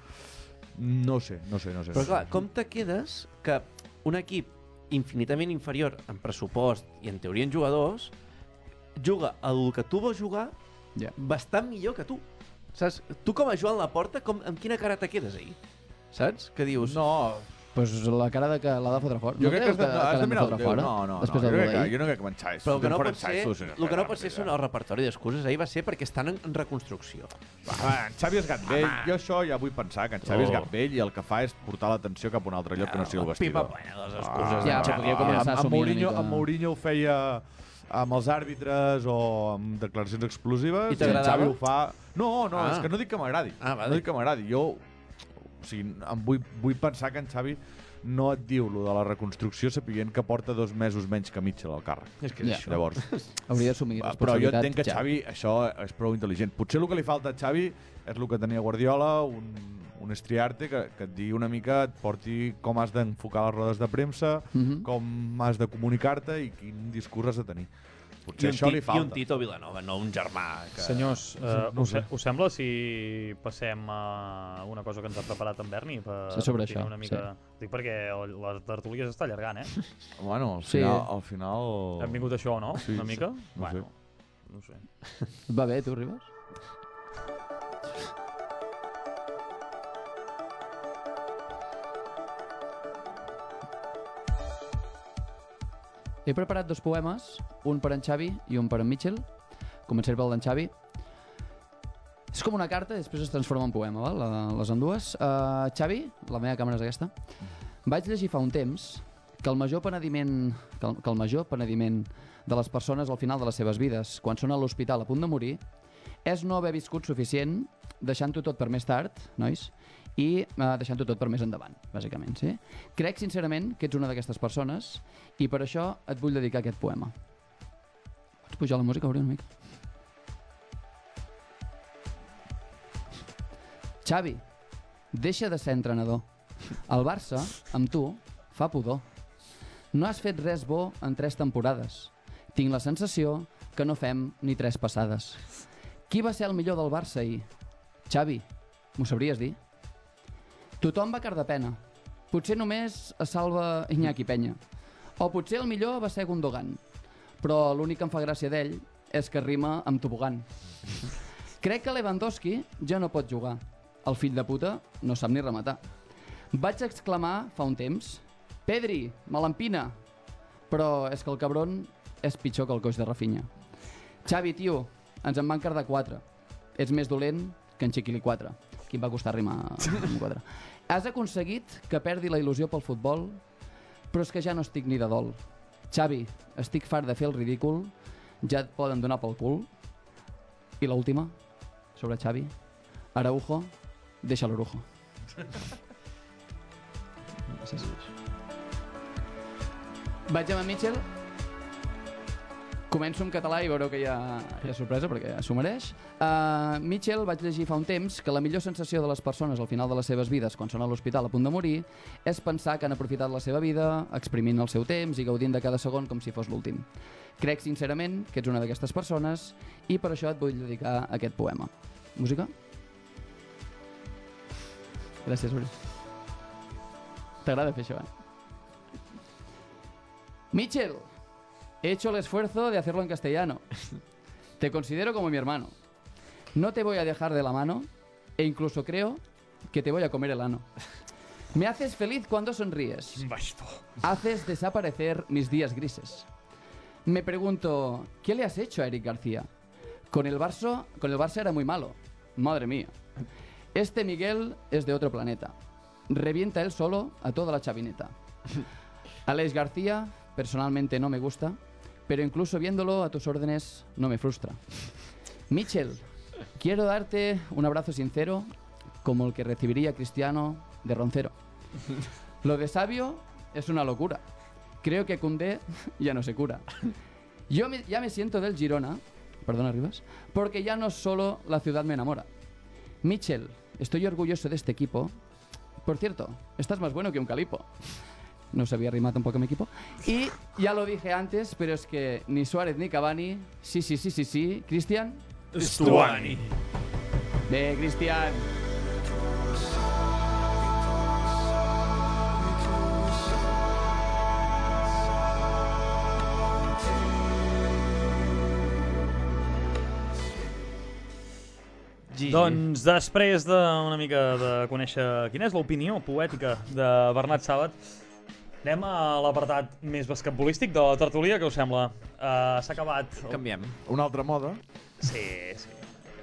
No sé, no sé, no sé. Però clar, com te quedes que un equip infinitament inferior en pressupost i en teoria en jugadors juga el que tu vols jugar Ja. bastant millor que tu. Saps? Tu com a Joan Laporta, com, amb quina cara te quedes ahir? Saps? Que dius... No, Pues la cara de que l'ha de fotre fora. jo crec que has de, creus has de l'han mirar el fotre teu. fora? No, no, no. Després Jo del crec gol que, d'ahir? jo no crec que Manxai Però el que no pot ser, el que no pot ser són el repertori d'excuses. Ahir va ser perquè estan en, en reconstrucció. Va, en Xavi és gat vell. Jo això ja vull pensar, que en Xavi és Oh. gat vell i el que fa és portar l'atenció cap a un altre lloc que no sigui el Pipa vestidor. plena de les Ah, excuses. Ja, d'en però Xavi. podria començar a amb, amb, assumir una Mourinho, mica- amb Mourinho ho feia amb els àrbitres o amb declaracions explosives. I t'agradava? Xavi ho fa... No, no, Ah. és que no dic que m'agradi. Ah, vale. No dic que m'agradi. Jo o sigui, em vull, vull pensar que en Xavi no et diu lo de la reconstrucció sapient que porta dos mesos menys que Mitchell al càrrec. És que és Ja. això. Llavors, Hauria d'assumir va, però jo responsabilitat. entenc que ja. Xavi això és prou intel·ligent. Potser el que li falta a Xavi és el que tenia Guardiola, un, un estriarte que, que et digui una mica, et porti com has d'enfocar les rodes de premsa, Mhm. com has de comunicar-te i quin discurs has de tenir. I Potser un, això ti- li I falta. un Tito Vilanova, no un germà. Que... Senyors, eh, No us, sé. us sembla si passem a una cosa que ens ha preparat en Berni? Per Sí, sobre tirar això, una mica... Dic perquè el- la tertúlia s'està allargant, eh? Bueno, al Sí. final... Al final... Hem vingut a això, no? Sí, una mica? no bueno, no sé. Et va bé, tu, Ribas? He preparat dos poemes, un per en Xavi i un per en Mitchell. Començaré pel d'en Xavi. És com una carta i després es transforma en poema, val? La- les endues. Uh, Xavi, la meva càmera és aquesta. Vaig llegir fa un temps que el major penediment que el, que el major penediment de les persones al final de les seves vides, quan són a l'hospital a punt de morir, és no haver viscut suficient, deixant-ho tot per més tard, nois, i uh, deixant-ho tot per més endavant, bàsicament, sí? Crec sincerament que ets una d'aquestes persones i per això et vull dedicar aquest poema. Pots pujar la música, obrir una mica? Xavi, deixa de ser entrenador. El Barça, amb tu, fa pudor. No has fet res bo en tres temporades. Tinc la sensació que no fem ni tres passades. Qui va ser el millor del Barça ahir? Xavi, m'ho sabries dir? Tothom va car de pena. Potser només es salva Iñaki Penya. O potser el millor va ser Gundogan. Però l'únic que em fa gràcia d'ell és que rima amb tobogan. Crec que Lewandowski ja no pot jugar. El fill de puta no sap ni rematar. Vaig exclamar fa un temps: Pedri, me l'empina! Però és que el cabron és pitjor que el coix de Rafinha. Xavi, tio, ens en van cardar quatre. Ets més dolent que en Chiquili quatre. Qui em va costar rimar amb quatre. Has aconseguit que perdi la il·lusió pel futbol, però és que ja no estic ni de dol. Xavi, estic fart de fer el ridícul, ja et poden donar pel cul. I l'última, sobre Xavi. Araujo, deixa l'orujo. Vaig amb en Mitchell. Començo en català i veureu que hi ha, hi ha sorpresa perquè s'ho mereix. Uh, Mitchell, vaig llegir fa un temps que la millor sensació de les persones al final de les seves vides quan són a l'hospital a punt de morir és pensar que han aprofitat la seva vida exprimint el seu temps i gaudint de cada segon com si fos l'últim. Crec sincerament que ets una d'aquestes persones i per això et vull dedicar aquest poema. Música? Gràcies, Uri. T'agrada fer això, eh? Mitchell, he hecho el esfuerzo de hacerlo en castellano. Te considero como mi hermano. No te voy a dejar de la mano e incluso creo que te voy a comer el ano. Me haces feliz cuando sonríes. Haces desaparecer mis días grises. Me pregunto, ¿qué le has hecho a Eric García? Con el Barça, con el Barça era muy malo. Madre mía. Este Miguel es de otro planeta. Revienta él solo a toda la chavineta. Alex García, personalmente no me gusta, pero incluso viéndolo a tus órdenes no me frustra. Mitchell, quiero darte un abrazo sincero como el que recibiría Cristiano de Roncero. Lo de Sabio es una locura. Creo que Koundé ya no se cura. Yo me, ya me siento del Girona, perdona Rivas, porque ya no solo la ciudad me enamora. Mitchell, estoy orgulloso de este equipo. Por cierto, estás más bueno que un calipo. No se había rimado un poco mi equipo. Y ya lo dije antes, pero es que ni Suárez ni Cavani. Sí, sí, sí, sí, sí. Cristian. Stuani. Bé, Cristian. Gigi. Doncs després d'una mica de conèixer quina és l'opinió poètica de Bernat Sàbat, anem a l'apartat més basquetbolístic de la tertúlia, què us sembla? Uh, S'ha acabat... El... Canviem. Una altra moda. Sí, sí.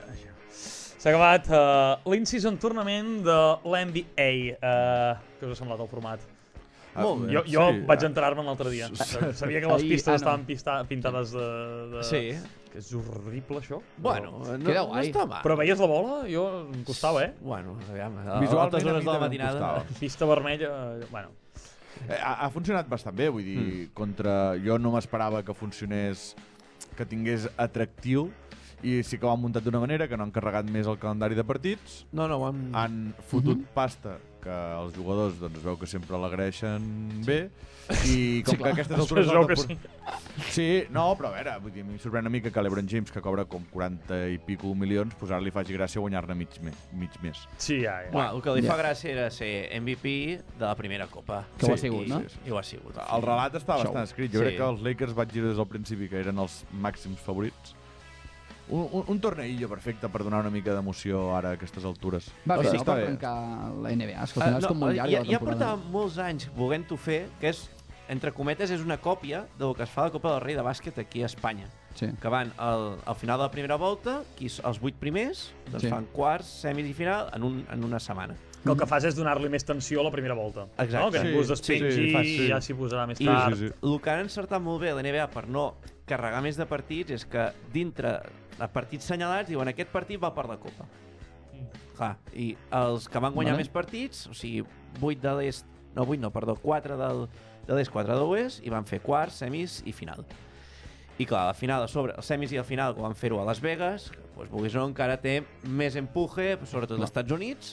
S'ha acabat uh, l'in-season tournament de l'N B A. Uh, què us ha semblat el format? Molt bé. Jo, jo Sí, vaig ah. enterar-me l'altre dia. Sabia que les Ahir, pistes ah, no. estaven pista, pintades de, de... Sí. Que és horrible, això. Bueno, no, Queda no guai. està mal. Però veies la bola? Jo em costava, eh? Bueno, aviam, a Visualment altres a mi hores de la també em matinada... costava. Pista vermella... Bueno, Eh, ha, ha funcionat bastant bé, vull dir, mm. contra... Jo no m'esperava que funcionés, que tingués atractiu, i sí que ho han muntat d'una manera, que no han carregat més el calendari de partits, No, no, ho hem... han fotut pasta, que els jugadors doncs, es veu que sempre l'agraeixen bé, i com Sí, que clar. aquestes es altres... veu que sí. Sí, no, però a veure, vull dir, a mi em sorprèn una mica que l'Ebron James, que cobra com quaranta i pico milions, pues ara li faci gràcia guanyar-ne mig, me, mig més. Sí, ja, ja. Bueno, el que li Ja. fa gràcia era ser M V P de la primera copa. Que ho ha Sí, sigut, I, no? sí, sí. I ho ha sigut. El relat està Show. bastant escrit. Jo Sí. crec que els Lakers vaig dir des del principi que eren els màxims favorits. Un, un, un torneillo perfecte per donar una mica d'emoció ara a aquestes altures. Va bé, Sí, no, està per bé. trencar la N B A. És que al Uh, final és com molt llarga ja, la ja temporada. portava molts anys volent-ho fer, que és, entre cometes, és una còpia del que es fa a la Copa del Rei de bàsquet aquí a Espanya. Sí. Que van al, al final de la primera volta, qui, s- els vuit primers, doncs Sí. fan quarts, semis i final en, un, en una setmana. Que el que fas és donar-li més tensió a la primera volta. Exacte. No? Que Sí, ningú es sí, despengi sí, fa- sí. i ja s'hi posarà més I tard. sí, sí. el que han encertat molt bé a la N B A per no carregar més de partits és que dintre de partits senyalats diuen aquest partit va per la Copa. Clar, i els que van guanyar Vale. més partits, o sigui, vuit de l'est, no, vuit no, perdó, quatre del, de l'est, quatre de l'oest, i van fer quarts, semis i final. I clar, la final a sobre, els semis i el final, que van fer-ho a Las Vegas, doncs, vulguis o no, encara té més empuje, sobretot als Estats Units,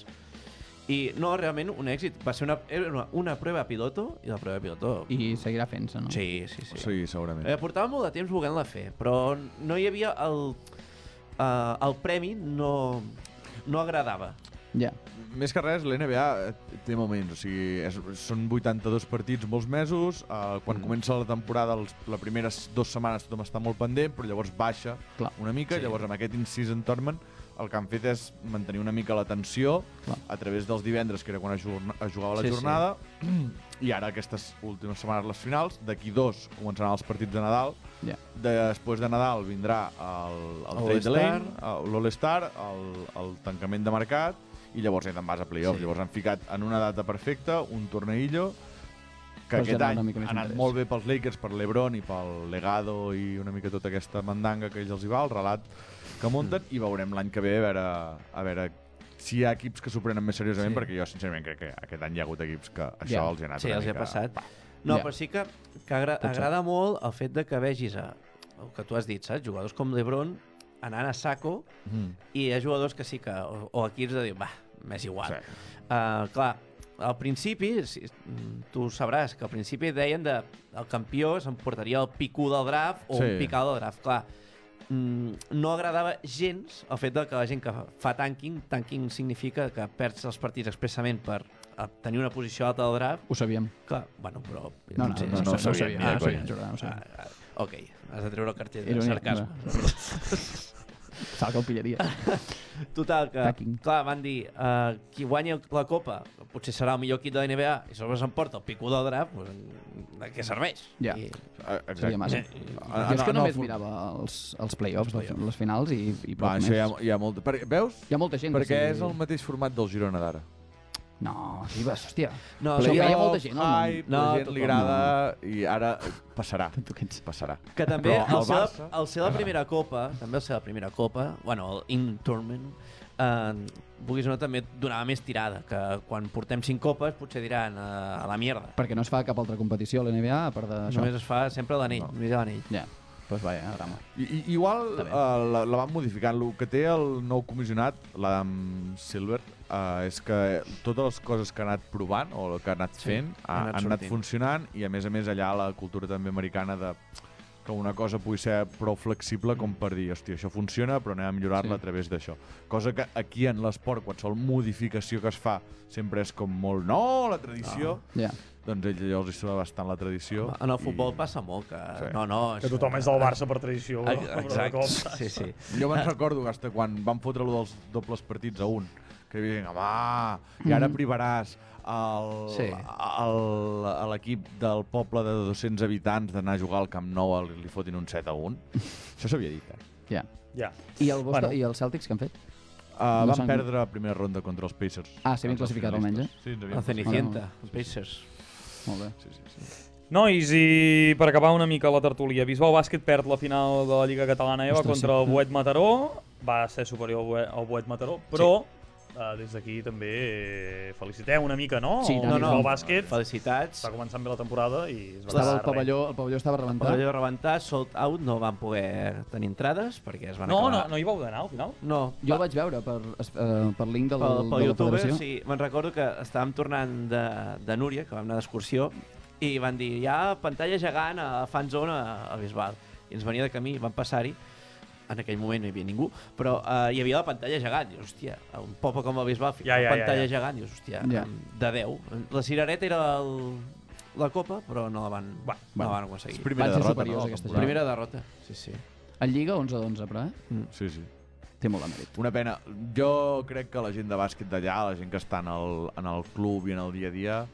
i no, realment un èxit. Va ser una, era una, una prova piloto, i la prova piloto... I seguirà fent-se, no? Sí, sí, sí. Sí, segurament. Eh, portava molt de temps volent-la fer, però no hi havia el... Uh, el premi no, no agradava. Ja. més que res, l'N B A té moments, o sigui, és, són vuitanta-dos partits molts mesos, uh, quan mm. comença la temporada, els, les primeres dues setmanes tothom està molt pendent, però llavors baixa Clar. una mica, sí. llavors amb aquest in-season tournament el que han fet és mantenir una mica la tensió Clar. a través dels divendres, que era quan es jugava la sí, jornada, sí. i ara aquestes últimes setmanes, les finals, d'aquí dos començaran els partits de Nadal, yeah. després de Nadal vindrà el, el Trade Lane, l'All-Star, el, el tancament de mercat, i llavors ja te'n vas a playoff. Sí. Llavors han ficat en una data perfecta un torneillo que aquest any ha anat molt bé pels Lakers, per l'Ebron i pel Legado i una mica tota aquesta mandanga que ells els hi va, el relat que munten, mm. i veurem l'any que ve a veure, a veure si hi ha equips que s'ho prenen més seriosament, sí. perquè jo sincerament crec que aquest any hi ha hagut equips que això yeah. els hi ha anat sí, una mica... Sí, els hi ha passat. No, yeah. però sí que, que agra agrada molt el fet de que vegis a, el que tu has dit, saps? Jugadors com l'Ebron anant a saco, mm. i hi ha jugadors que sí que, o, o equips de dir, va, m'és igual. Sí. Uh, clar, al principi, si, tu sabràs que al principi deien de el campió s'emportaria el pic u del draft o sí. un pic alt del draft. Clar, no agradava gens el fet de que la gent que fa tanking, tanking significa que perds els partits expressament per tenir una posició alta del draft. Ho sabíem. Clar, bueno, però... No, no, sí, no, no, no, no, no ho sabíem. Ah, sí, no ho sabíem. Ah, ok, has de treure el cartell de sarcasme. Sal que el pillaria. Total, que, Tacking. clar, van dir uh, qui guanya la Copa potser serà el millor equip de la N B A i sobre s'emporta el pico del draft, pues, de què serveix? Ja, I... seria massa. Sí. Jo és que no, només no, mirava els, els play-offs, play les finals i, i Va, això hi ha, hi ha molta... Per, veus? Hi ha molta gent. Perquè sí. és el mateix format del Girona d'ara. No, Ribas, hòstia. No, però hi ha molta gent. No, ai, no, la gent li agrada no. i ara passarà. Passarà. Que també al ser, Barça... al ser la primera copa, també al ser la primera copa, bueno, el in-tournament, eh, vulguis o no, també donava més tirada, que quan portem cinc copes potser diran uh, a la mierda. Perquè no es fa cap altra competició a la N B A a part d'això. Només es fa sempre l'anell, no. només l'anell. Ja. Pues vaya, drama. I, i, igual uh, la, la van modificant. El que té el nou comissionat, l'Adam Silver, uh, és que totes les coses que ha anat provant o que ha anat fent sí, ha, han anat, anat funcionant, i a més a més allà la cultura també americana de que una cosa pugui ser prou flexible com per dir, hòstia, això funciona, però anem a millorar-la sí. a través d'això. Cosa que aquí en l'esport, qualsevol modificació que es fa, sempre és com molt, no, la tradició... Oh, yeah. Doncs ell llavors hi sembla bastant la tradició. En el futbol i... passa molt que... Sí. No, no, que tothom és del Barça per tradició. Exacte. Sí, sí. Jo me'n recordo hasta quan van fotre-lo dels dobles partits a un, que hi havia, home, i ara privaràs l'equip sí. del poble de dos-cents habitants d'anar a jugar al Camp Nou i li fotin un set a un. Això s'havia dit, eh? Ja. Yeah. I, el Boston, bueno. I els Celtics què han fet? Uh, no van perdre la primera ronda contra els Pacers. Ah, s'havien classificat almenys, eh? Sí, la Cenicienta, els Pacers. Molt bé. Sí, sí, sí. Nois, i per acabar una mica la tertúlia, Bisbal Bàsquet perd la final de la Lliga Catalana EVA Ostres, contra sí. el Boet Mataró, va ser superior al Boet Mataró, però sí. uh, des d'aquí també eh, felicitem una mica, no? Sí, el no, Bisbal no, Bàsquet felicitats. Està començant bé la temporada i es va estava el pavelló, el pavelló estava rebentat. El pavelló rebentat, sold out, no van poder tenir entrades perquè es van no, acabar. No, no hi vau anar al final? No. Jo el vaig veure per, uh, per link del, pel, pel de la YouTuber, federació. Sí, me'n recordo que estàvem tornant de, de Núria, que vam anar d'excursió, i van dir, hi ha pantalla gegant a Fan Zone a Bisbal. I ens venia de camí, vam passar-hi, en aquell moment no hi havia ningú, però uh, hi havia la pantalla gegant. Dius, hòstia, un poble com el Bisbal, ja, ja, pantalla ja, ja. gegant, dius, hòstia, ja. de deu. La cirereta era el, la copa, però no la van, Va, no la van aconseguir. Primera derrota, no? Aquesta Primera derrota, sí, sí. En Lliga onze d'onze, però, eh? Mm. Sí, sí. Té molt de mèrit. Una pena. Jo crec que la gent de bàsquet d'allà, la gent que està en el, en el club i en el dia a dia,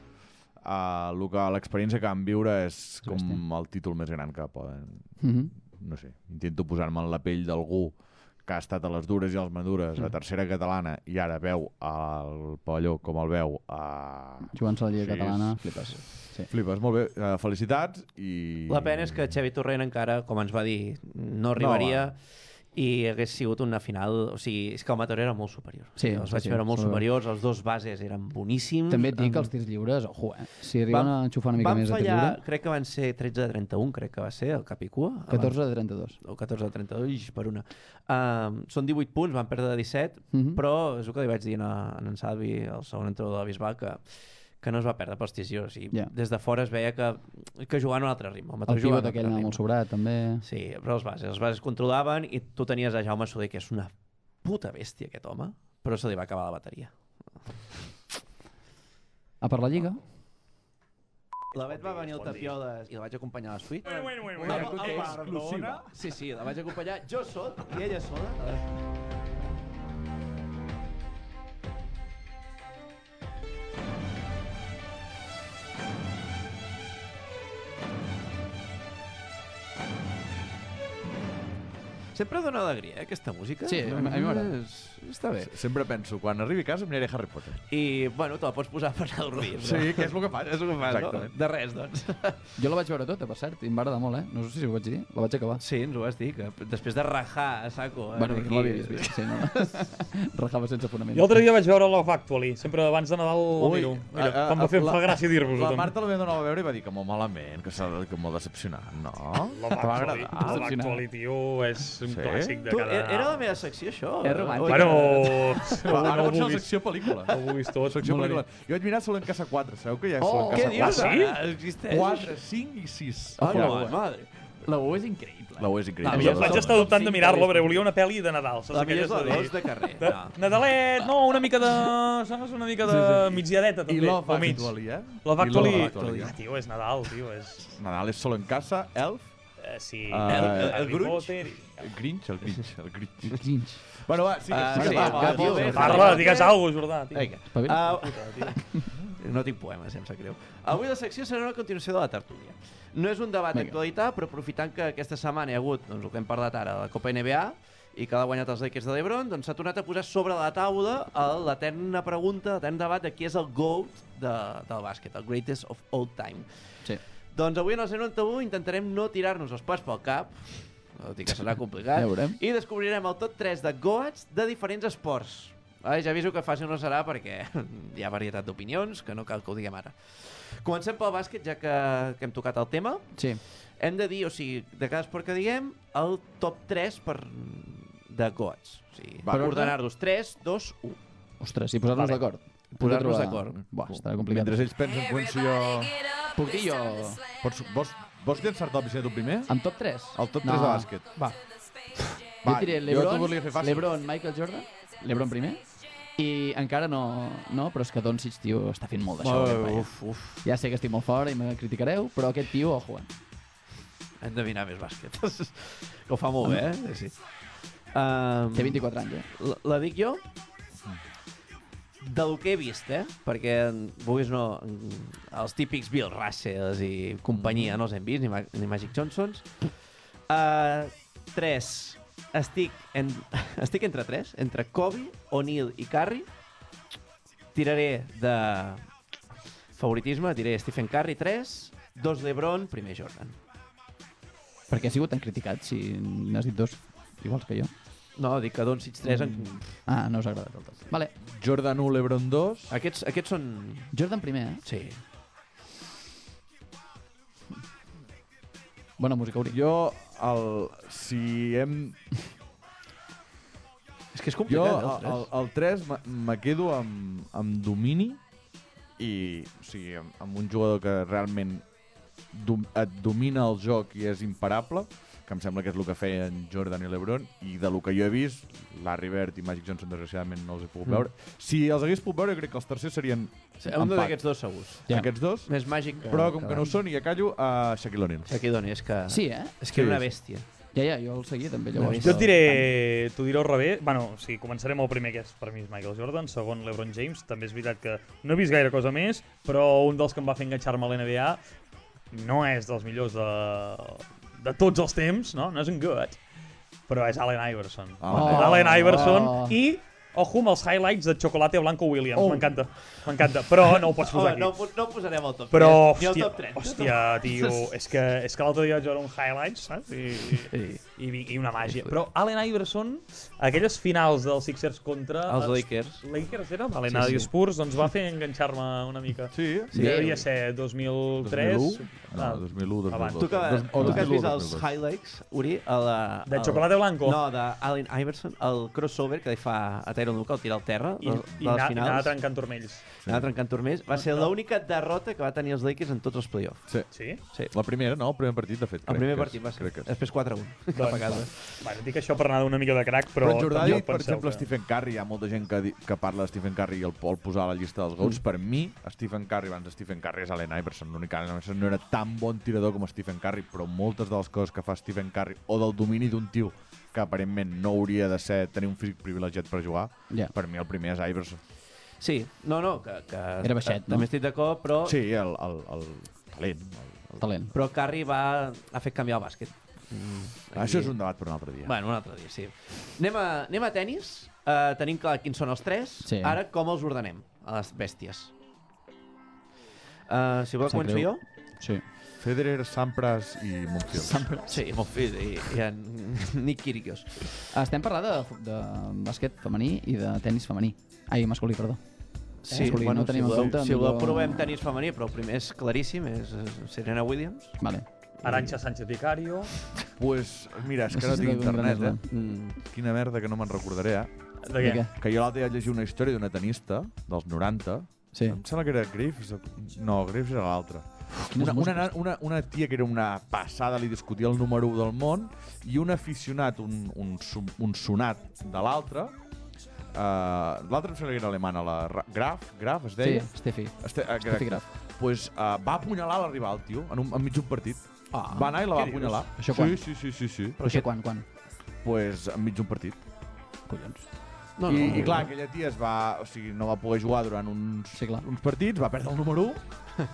Uh, l'experiència que van viure és com el títol més gran que poden. Mm-hmm. No sé, intento posar-me en la pell d'algú que ha estat a les dures i a les madures mm. a tercera catalana i ara veu el pavelló com el veu uh... jugant-se a la Lliga sí, Catalana, flipes. Sí. Flipes, molt bé, uh, felicitats i... La pena és que Xavi Torrent encara, com ens va dir, no arribaria no, i hagués sigut una final, o sigui, és que el Mataró era molt superior. Sí, els sí, vaig sí, veure molt sí. superiors, els dos bases eren boníssims. També et dic que els tirs lliures, ojo, eh? Si arriben a enxufar una mica més de tir lliure... Crec que van ser tretze de trenta-un, crec que va ser, el cap i cua. catorze de trenta-dos. O catorze de trenta-dos, ix, per una. Uh, són divuit punts, van perdre de disset, mm-hmm. però és el que li vaig dir a en Salvi, el segon entrenador de la Bisbal, que que no es va perdre pels tirs lliures. Yeah. Des de fora es veia que, que jugava un altre ritme. El, el pivot aquell anava molt sobrat, també. Sí, però els bases. Els bases controlaven i tu tenies a Jaume Soler, que és una puta bèstia, aquest home, però se li va acabar la bateria. A per la Lliga. La Bet va venir al Tapioles i la vaig acompanyar a les suites. Bueno, bueno, Una bueno. cosa exclusiva. Sí, sí, la vaig acompanyar jo sol i ella sola. Sempre dona alegria, eh, aquesta música. Sí, a mi m'agrada. És- Està bé. Sempre penso, quan arribi a casa em aniré a Harry Potter. I, bueno, te la pots posar per anar a dormir. Sí, que és el que faig. És el que fas, no? Exactament. De res, doncs. Jo la vaig veure tota, per cert, i em va agradar molt, eh? No sé si ho vaig dir, la vaig acabar. Sí, ens ho vas dir, que després de rajar a saco... Eh, Bueno, que aquí- no l'havia vist, vist, sí, no? Rajava sense fonament. Jo l'altre dia vaig veure Love Actually, sempre abans de Nadal la Ui, miro. Mira, a- a- com va fer, em la- fa gràcia dir-vos-ho. La també. Marta la vam donar a veure i va dir que molt malament, que, s'ha, que molt decepcionant. No? Love Te va Actually, agradar? Love Actually, tio, és un Sí? clàssic de Tu, cada... era la meva secció, això. És romàntic. Bueno, Va, no ara ho pots ser la vulguis, secció pel·lícula. no ho vulguis tot. Secció Molt pel·lícula. bé. Jo vaig mirar Sol en Casa quatre, sabeu que hi ha Oh, Sol en Què Casa dius? Ah, sí? Ah, existeix? quatre, cinc i sis. Ah, la no, U, eh? madre. La U és increïble. La U és No, increïble. jo millor vaig som- estar dubtant de som mirar-lo, cinc però volia una pel·li de Nadal. Saps La millor aquelles és la de dir- dos de carrer. De No. Nadalet, no, una mica de... Saps? Una mica de migdiadeta, també. I Love o mig. Actually, eh? Love I Actually. Actually. Ah, tio, és Nadal, tio, és... Nadal és Sol en Casa, Elf, Eh, sí, Ah, el, el- el Harry Grinch? Potter i... el Grinch, el Grinch, el Grinch. Grinch. Bueno, va, sí, Ah, sí, sí, que va, va, va, tio. molt bé. Parla, digues alguna cosa, Jordà, tio. Vinga. Espavila. Uh, no tinc poemes, em sap greu. Avui la secció serà una continuació de la tertúlia. No és un debat Vinga. d'actualitat, però aprofitant que aquesta setmana hi ha hagut doncs, el que hem parlat ara, la Copa N B A, i que l'ha guanyat els Lakers de l'Ebron, doncs s'ha tornat a posar sobre la taula el- l'eterna pregunta, l'etern debat de qui és el GOAT de, del bàsquet, el greatest of all time. Sí. Doncs avui en el zero noranta u intentarem no tirar-nos els plats pel cap, tot i que serà complicat, Ja veurem. i descobrirem el top tres de GOATs de diferents esports. Vale, ja aviso que fàcil no serà perquè hi ha varietat d'opinions, que no cal que ho diguem ara. Comencem pel bàsquet, ja que, que hem tocat el tema. Sí. Hem de dir, o sigui, de cada esport que diguem, el top tres per... de GOATs. O sigui, Va. per Per ordenar-los tres, dos, u. Ostres, i posar-nos Vale. d'acord. Posar-nos Trobar- d'acord. Buah, estarà complicat. Mentre ells pensen començo jo... Puc dir jo... Pots, vols, vols llançar-te el bicicleta tu primer? En top tres? El top tres de bàsquet. Va. Jo Va, diré jo Lebron, t'ho volia fer fàcil. Lebron, Michael Jordan, Lebron primer, i encara no, no però és que Doncic, tio, està fent molt d'això. aquest paio. Uf, uf. Ja sé que estic molt fora i me criticareu, però aquest tio, ojo, eh? Hem de mirar més bàsquet. Que ho fa molt bé, eh? Sí. Um, Té vint-i-quatre anys, eh? la, la dic jo? Del que he vist, eh? Perquè, vulguis o no, els típics Bill Russells i companyia no els hem vist, ni, Ma ni Magic Johnsons. Uh, tres. Estic, en, estic entre tres, entre Kobe, O'Neal i Curry. Tiraré de favoritisme, diré Stephen Curry, tres. Dos LeBron, primer Jordan. Perquè ha sigut tan criticat, si n'has dit dos, iguals que jo. No, dic que Doncic tres... En... Ah, no us ha agradat el tot. Vale, Jordan u, LeBron dos. Aquests, aquests són... Jordan primer, eh? Sí. Bona música, Uri. Jo, el, si hem... És que és Jo, complicat, el, eh, el, el tres me- me quedo amb, amb domini i, o sigui, amb, amb un jugador que realment dom, et domina el joc i és imparable, que em sembla que és el que feien Jordan i LeBron, i de lo que jo he vist, Larry Bird i Magic Johnson desgraciadament no els he pogut Mm. veure. Si els hagués pogut veure, jo crec que els tercers serien Sí, un empat. d'aquests dos segurs. Ja. Aquests dos, Més màgic que... però com que no ho són, i ja callo a Shaquille O'Neal. Aquí doni, és que... Sí, eh? És que era Sí, una sí. bèstia. Ja, ja, jo el seguia també, No he llavors. vist. Jo et diré, t'ho diré al revés. Bueno, o sigui, començarem el primer, que és per mi és Michael Jordan, segon LeBron James. També és veritat que no he vist gaire cosa més, però un dels que em va fer enganxar-me a l'N B A no és dels millors de, de tots els temps, no? No és un good, però és Allen Iverson. Oh. És Allen Iverson Oh. i, ojo, amb els highlights de Chocolate Blanco Williams. Oh. M'encanta, m'encanta. Però no ho pots posar Home, aquí. no, no ho posarem al top Però, tres, ni al hòstia, top tres. hòstia, tio, és que, és que l'altre dia vaig veure un highlights, saps? I, Sí. i, i una màgia. Però Allen Iverson, aquelles finals dels Sixers contra... Els Lakers. Lakers era? Vale, Sí, sí, sí. sí. Spurs, doncs va fer enganxar-me una mica. Sí, Sí, devia ser dos mil tres. dos mil u? No, dos mil u, dos mil dos. Abans. Tu que, Dos- o tu que has dos mil u, vist dos els mil dos. highlights, Uri, a la... De el- Chocolate Blanco? No, de Allen Iverson, el crossover que li fa a portero del local, tirar al terra I, de, i de les anar, finals. anar trencant turmells. Anar trencant turmells. Va ser l'única derrota que va tenir els Lakers en tots els play-offs. Sí. Sí? Sí. La primera, no? El primer partit, de fet. El primer crec que partit és- va ser. crec que és. Després quatre a un. Cap a casa. Bueno, dic això per anar una mica de crack, però... Però en Jordà ha tampoc dit, per penseu exemple, que- Stephen Curry. Hi ha molta gent que, di- que parla de Stephen Curry i el vol posar a la llista dels goats. Mm. Per mi, Stephen Curry, abans de Stephen Curry, és Allen Iverson. L'únic Allen Iverson no era tan bon tirador com Stephen Curry, però moltes de les coses que fa Stephen Curry o del domini d'un tio que aparentment no hauria de ser tenir un físic privilegiat per jugar, Ja. per mi el primer és Iverson. Sí, no, no, que... que Era baixet, no? També estic d'acord, però... Sí, el, el, el talent. El, el... Talent. Però Curry va... ha fet canviar el bàsquet. Mm, Això és un debat per un altre dia. Bueno, un altre dia, sí. Anem a, anem a tenis. Uh, tenim clar quins són els tres. Sí. Ara, com els ordenem, a les bèsties? Uh, si vol, Sap començo greu. jo? Sí. Federer, Sampras i Monfils. Sampras. Sí, molt fill, i, i en Nick Kyrgios. Estem parlant de, de bàsquet femení i de tennis femení. Ai, masculí, perdó. Sí, Masculí, bueno, no tenim si en voleu, compte, si voleu millor- provem tenis femení, però el primer és claríssim, és és Serena Williams. Vale. Arantxa Sánchez Vicario... Pues, mira, és que no sé si tinc tinc internet, gran eh? Mm. Quina merda que no me'n recordaré, eh? De De què? què? Que jo l'altre dia vaig llegir una història d'una tenista dels noranta. Sí. Em sembla que era Graves. No, Graves era l'altra. Quines Una, una, músiques. una, una tia que era una passada, li discutia el número u del món, i un aficionat, un, un, su- un sonat de l'altre, uh, l'altre em sembla que era alemana, la Ra- Graf, Graf es Sí, deia? Steffi. Este, uh, Steffi Graf. Pues, uh, va apunyalar a l'arribar el tio, en un, enmig d'un partit. Ah, Va anar i la va què dius? apunyalar. Això sí, quan? sí, sí, sí, sí. Però això quan, quan? Pues, enmig d'un partit. Collons. No, I, no, I clar, aquella tia es va, o sigui, no va poder jugar durant uns, Sí, clar. uns partits, va perdre el número u,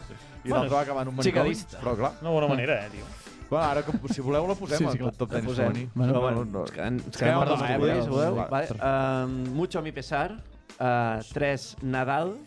i Bueno, l'altre va acabar en un manicomi. xigadista. Però clar, Una bona manera, eh, tio. bueno, ara, que, si voleu, la posem Sí, sí, sí, sí, clar. al top La tenis posem. femení. Bueno, Però no, bueno, no, no. ens quedem, ens Ens quedem quedem amb amb els la masculins, Ebre, si voleu. va. Vale. Uh, mucho a mi pesar. Uh, tres Nadal.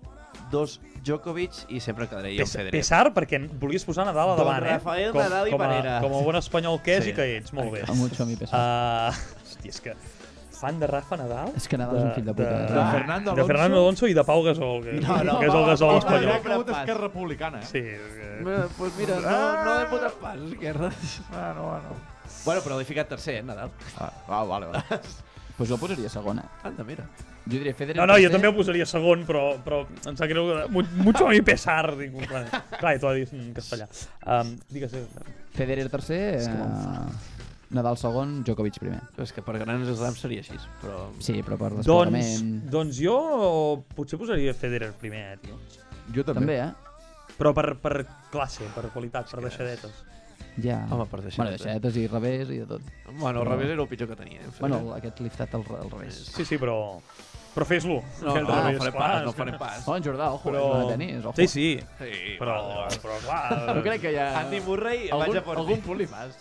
Dos Djokovic i sempre quedaré jo Pes, Federer. pesar, perquè volies posar Nadal a Don davant, eh? Rafael com, Nadal i com, a, Parera. com a bon espanyol que és Sí. i que ets, molt bé. A mucho a mi pesar. Uh, hòstia, és que fan de Rafa Nadal? És que Nadal és un fill de puta. De, De Fernando de Alonso. Fernando Alonso i de Pau Gasol, que, No, no, que és el Gasol Pau- espanyol. Pau- Ha caigut Esquerra Republicana, eh? Sí, que... Bueno, pues mira, no, no he votat pas, Esquerra. Bueno, bueno. Bueno, però l'he ficat tercer, eh, Nadal. Ah, ah, vale, vale. Pues jo el posaria segon, eh? Anda, mira. Jo diria Federer No, no, jo tercer. també ho posaria segon, però, però em sap greu. que- mu- Mucho a mi pesar. Dic, en plan, clar, i t'ho ha dit en castellà. Um, digues, eh, Federer tercer, És que eh, Nadal segon, Djokovic primer. És que per grans slams seria així, però... Sí, però per doncs, desplegament... doncs jo potser posaria Federer primer, eh, tio. Jo també. També, eh? Però per, per classe, per qualitat, per deixadetes. Ja. Home, per deixar. Bueno, deixadetes i revés i de tot. Bueno, al Però- revés era el pitjor que tenia. Eh? Bueno, aquest liftat al, al revés. Sí, sí, però... Però fes-lo. No, Que no, al no, revés, faré clar, pas, no és que- faré pas. Oh, en Jordà, ojo, Però... però... de tenis, ojo. Sí, sí, Sí, però, vale, però clar... No crec que hi ha... Andy Murray, algun, vaig a por algun mi. punt li fas.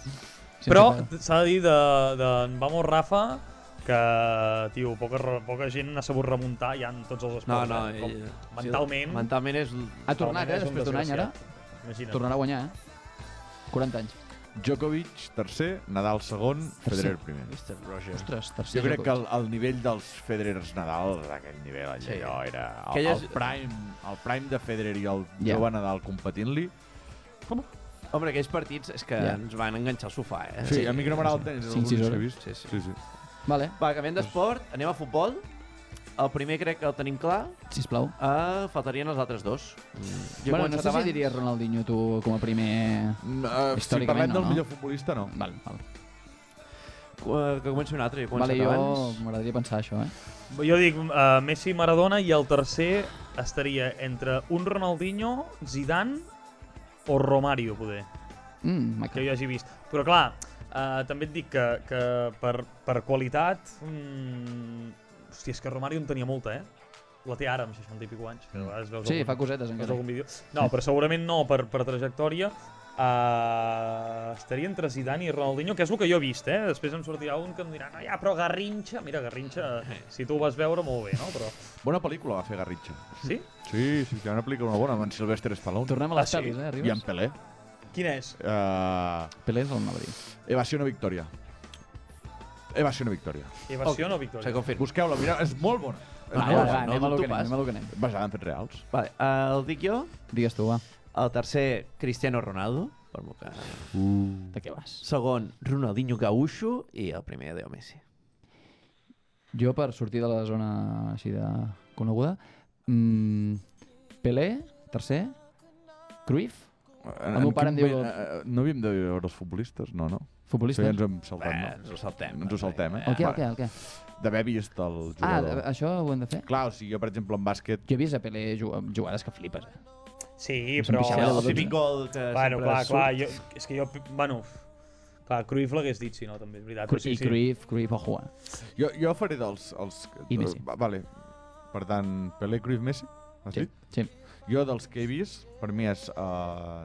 Però s'ha de dir de, de en Vamos Rafa que, tio, poca, re- poca gent n'ha sabut remuntar ja en tots els No, esports. no, eh? Com, ell- mentalment... Sí, mentalment és... Ha tornat, mentalment eh, és un després d'un any, ara. desgraciat. Imagina't. Tornarà a guanyar, eh? quaranta anys. Djokovic, tercer, Nadal, segon, Federer, primer. mister Roger. Ostres, tercer Jo crec que el, Djokovic. el nivell dels Federers Nadal, aquell nivell, allò Sí. era el, Aquelles- el, prime, el prime de Federer i el Ja. jove Nadal competint-li. Home, aquells partits és que Ja. ens van enganxar al sofà, eh? Sí, a mi que no m'agrada el tenis, és Cinc, el sis que he hores. vist. Sí, sí. sí, sí. Vale, Va, canviem d'esport, anem a futbol. El primer crec que el tenim clar. sisplau. Uh, faltarien els altres dos. Mm. Jo Bueno, he no començat sé si abans. diries Ronaldinho tu com a primer... Uh, si Històricament parlem no, del no? millor futbolista, no. Val, val. Uh, que comenci un altre, jo he començat Vale, jo abans. m'agradaria pensar això, eh? Jo dic uh, Messi, Maradona i el tercer estaria entre un Ronaldinho, Zidane o Romario, poder, Mm, maca. que jo hagi vist. Però clar, uh, també et dic que, que per, per qualitat... Mm, hòstia, és que Romario en tenia molta, eh? La té ara, amb seixanta i pico anys. Que a vegades veus Sí, algun, fa cosetes veus encara. algun vídeo. No, però segurament no, per, per trajectòria. Uh, estaria entre Zidane i Ronaldinho, que és el que jo he vist, eh? Després em sortirà un que em dirà, no, ja, però Garrincha... Mira, Garrincha, si tu ho vas veure, molt bé, no? Però... Bona pel·lícula va fer Garrincha. Sí? Sí, sí, que hi ha una pel·lícula molt bona, amb en Sylvester Stallone. Tornem a Ah, les sí? pel·lis, eh? I Arribes? en Pelé. Quin és? Uh, Pelé és el Madrid. Evasió o victòria. Evasió o victòria. Evasió Ok, o victòria? Se confirma. Busqueu-la, mira, és molt bona. És Va, molt va, bona. va, no anem a lo dubto que anem, pas. anem a lo que anem. Basada en fets reals. Vale, uh, el dic jo. Digues tu, va. El tercer, Cristiano Ronaldo. Per mo que... De què vas? Segon, Ronaldinho Gaúcho. I el primer, Leo Messi. Jo, per sortir de la zona així de coneguda, mmm, Pelé, tercer, Cruyff, En, El meu en pare quin em diu- moment, eh, no havíem de veure els futbolistes? No, no. futbolista. Això ja ens hem saltat, Bé, no? ens ho saltem. Ens ho saltem, eh? El què, el Vale. què, el què? D'haver vist el Ah, jugador. això ho hem de fer? Clar, o sigui, jo, per exemple, en bàsquet... Jo he vist a Pelé jugar, jugades que flipes, eh? Sí, Em però... pixava El de dotze. típic gol que Bueno, sempre clar, surt. clar, jo, és que jo... Bueno, clar, Cruyff l'hagués dit, si no, també, és veritat. però I Cruyff, Cruyff, ojo, eh? Jo, jo faré dels... Els, I Messi. Va, vale. Per tant, Pelé, Cruyff, Messi? Has Sí, dit? sí. Jo, dels que he vist, per mi és... Uh,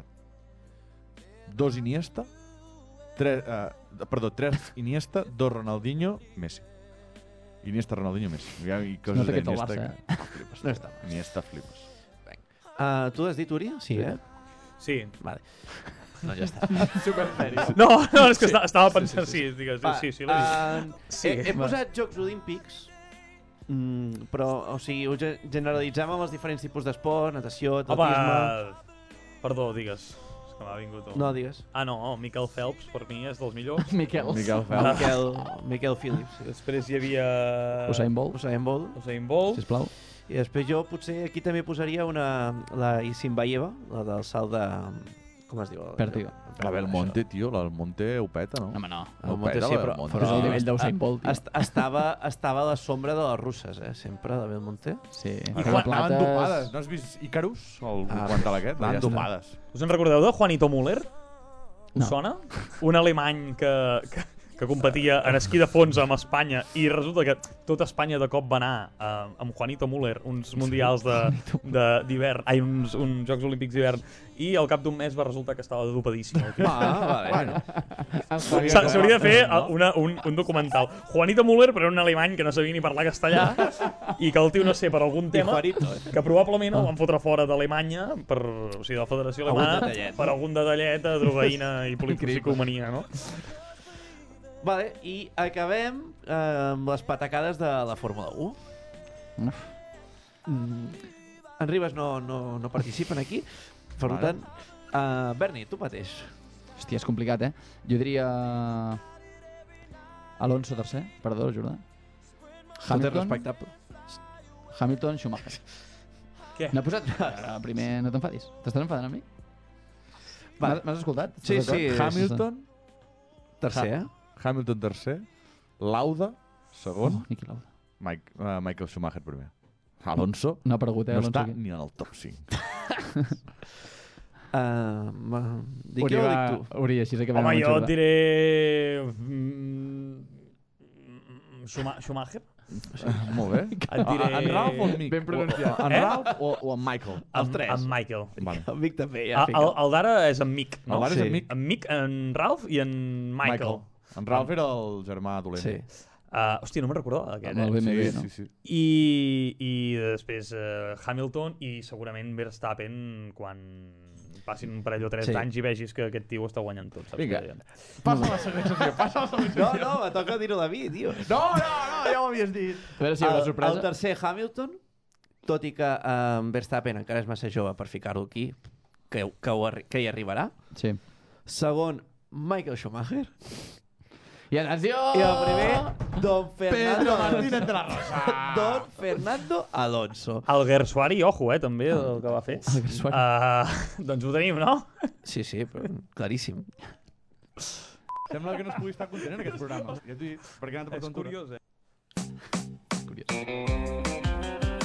dos Iniesta, tres, uh, perdó, tres Iniesta, dos Ronaldinho, Messi. Iniesta, Ronaldinho, Messi. Ja, i coses Nota que ets el d'Iniesta Barça, que- No, flipes. No està mal. Iniesta, flipes. Uh, tu has dit, Uri? Sí, eh? Sí. Vale. No, ja està. Super sèrio. No, no, és que està, estava pensant... Sí, digues, Va, sí, sí, l'he vist. uh, Sí, he, he va. posat Jocs Olímpics, mm, però, o sigui, ho ge- generalitzem amb els diferents tipus d'esport, natació, atletisme... Home, perdó, digues. És que m'ha vingut... Un... No, digues. Ah, no, Michael Phelps, per mi, és dels millors. Miquel. Miquel Ah. Phelps. Miquel, Miquel Phillips. Després hi havia... Usain Bolt, Usain Bolt. Usain Bolt. sisplau. I després jo potser aquí també posaria una... La Isimbayeva, la del salt de... Com es diu? Pèrtiga. La Belmonte, tio, la Belmonte ho peta, no? Home, no. El Ho Monte peta, sí, la però, Belmonte. Però és el però nivell d'Usain Bolt, tio. est estava, estava a la sombra de les russes, eh? Sempre, de Belmonte. Sí. I Però quan Anaven plates- dopades. No has vist Icarus, el Ah, documental aquest? ja Anaven està. dopades. Us en recordeu de Juanito Müller? Us No. sona? Un alemany que, que, que competia en esquí de fons amb Espanya i resulta que tota Espanya de cop va anar uh, amb Juanito Müller, uns mundials de- de- d'hivern, ai, uns, uns Jocs Olímpics d'hivern, i al cap d'un mes va resultar que estava dopadíssim. El tio. Ah, vale. Bueno, S'ha- S'hauria de fer uh, una, un, un documental. Juanito Müller, però un alemany que no sabia ni parlar castellà i que el tio, no sé, per algun tema, Juanito, eh? que probablement el van fotre fora d'Alemanya, per, o sigui, de la Federació Algun Alemana, detallet. per algun detallet de drogaïna i politoxicomania, no? Vale, i acabem eh, amb les patacades de la Fórmula u. Uf. Mm. En Ribas no, no, no participen aquí, per Vale. tant... Uh, Berni, tu mateix. Hòstia, és complicat, eh? Jo diria... Alonso tercer, perdó, Jordà. Hamilton. Hamilton, Respectable. Hamilton, Schumacher. Què? N'ha posat... Ah, primer, no t'enfadis. T'estàs enfadant amb mi? Va. M'has m'has escoltat? Sí, Estàs sí. d'acord? Hamilton, Tercer, eh? Hamilton tercer, Lauda segon, Oh, Niki Lauda. Mike, uh, Michael Schumacher primer. Alonso No ha aparegut, eh? no Alonso està aquí. ni en el top cinc. Uh, ma... Dic Uri, jo o va, dic tu? Uri, així acabem Home, amb en jo et Jordà. diré... mm, Schuma- Schumacher? Molt bé. Et diré... En Ralph o en Mick? Ben pronunciat. O- En Eh? Ralph o, o en Michael? Amb, amb Michael. Vale. El Vic també, Ah, ja. el, el d'ara és en Mick, no? El d'ara és Sí. en Mick. En Mick, en Ralph i en Michael. En Ralph era el germà dolent. Sí. Uh, hòstia, no me'n recordava d'aquest, Amb el eh? B M W, sí, no? sí, sí. I, i després uh, Hamilton i segurament Verstappen quan passin un parell o tres Sí. d'anys i vegis que aquest tio està guanyant tot. Saps? Vinga. Que- Passa la següent sessió, passa la següent No, sessió. no, me toca dir-ho a mi, tio. No, no, no, ja ho havies dit. A veure si hi haurà el, sorpresa. el tercer Hamilton, tot i que um, Verstappen encara és massa jove per ficar-ho aquí, que, que, ho arri que hi arribarà. Sí. Segon, Michael Schumacher. I atenció! I el primer, Don Fernando Pedro Alonso. Martínez de la Rosa. Don Fernando Alonso. El Gersuari, ojo, eh, també, el que va fer. El Gersuari. Uh, doncs ho tenim, no? Sí, sí, però claríssim. Sembla que no es pugui estar content en aquest programa. Ja t'ho he dit, perquè ha anat a És portar un tour. curiós, eh? Curiós.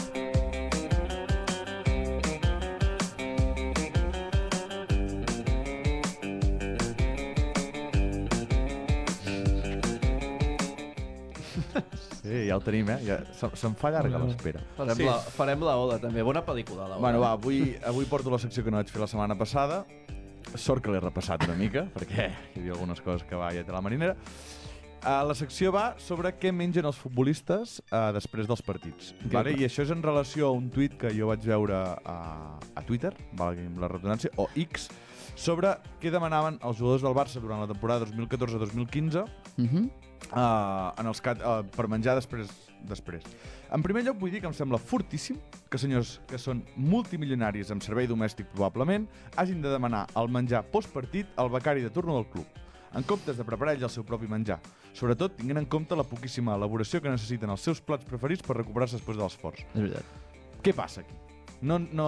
Sí, ja el tenim, eh? Ja, se- se'm fa llarga l'espera. Farem, Sí. la, farem la Ola, també. Bona pel·lícula, la Ola. Bueno, va, avui, avui porto la secció que no vaig fer la setmana passada. Sort que l'he repassat una mica, perquè hi havia algunes coses que va ja té la marinera. Uh, la secció va sobre què mengen els futbolistes uh, després dels partits. Vale? I això és en relació a un tuit que jo vaig veure a, a Twitter, valgui la redundància, o X, sobre què demanaven els jugadors del Barça durant la temporada dos mil catorze dos mil quinze Mhm. uh, en els cat, uh, per menjar després, després. En primer lloc vull dir que em sembla fortíssim que senyors que són multimilionaris amb servei domèstic probablement hagin de demanar el menjar postpartit al becari de turno del club. en comptes de preparar ells el seu propi menjar. Sobretot tinguent en compte la poquíssima elaboració que necessiten els seus plats preferits per recuperar-se després de l'esforç. És veritat. Què passa aquí? No, no...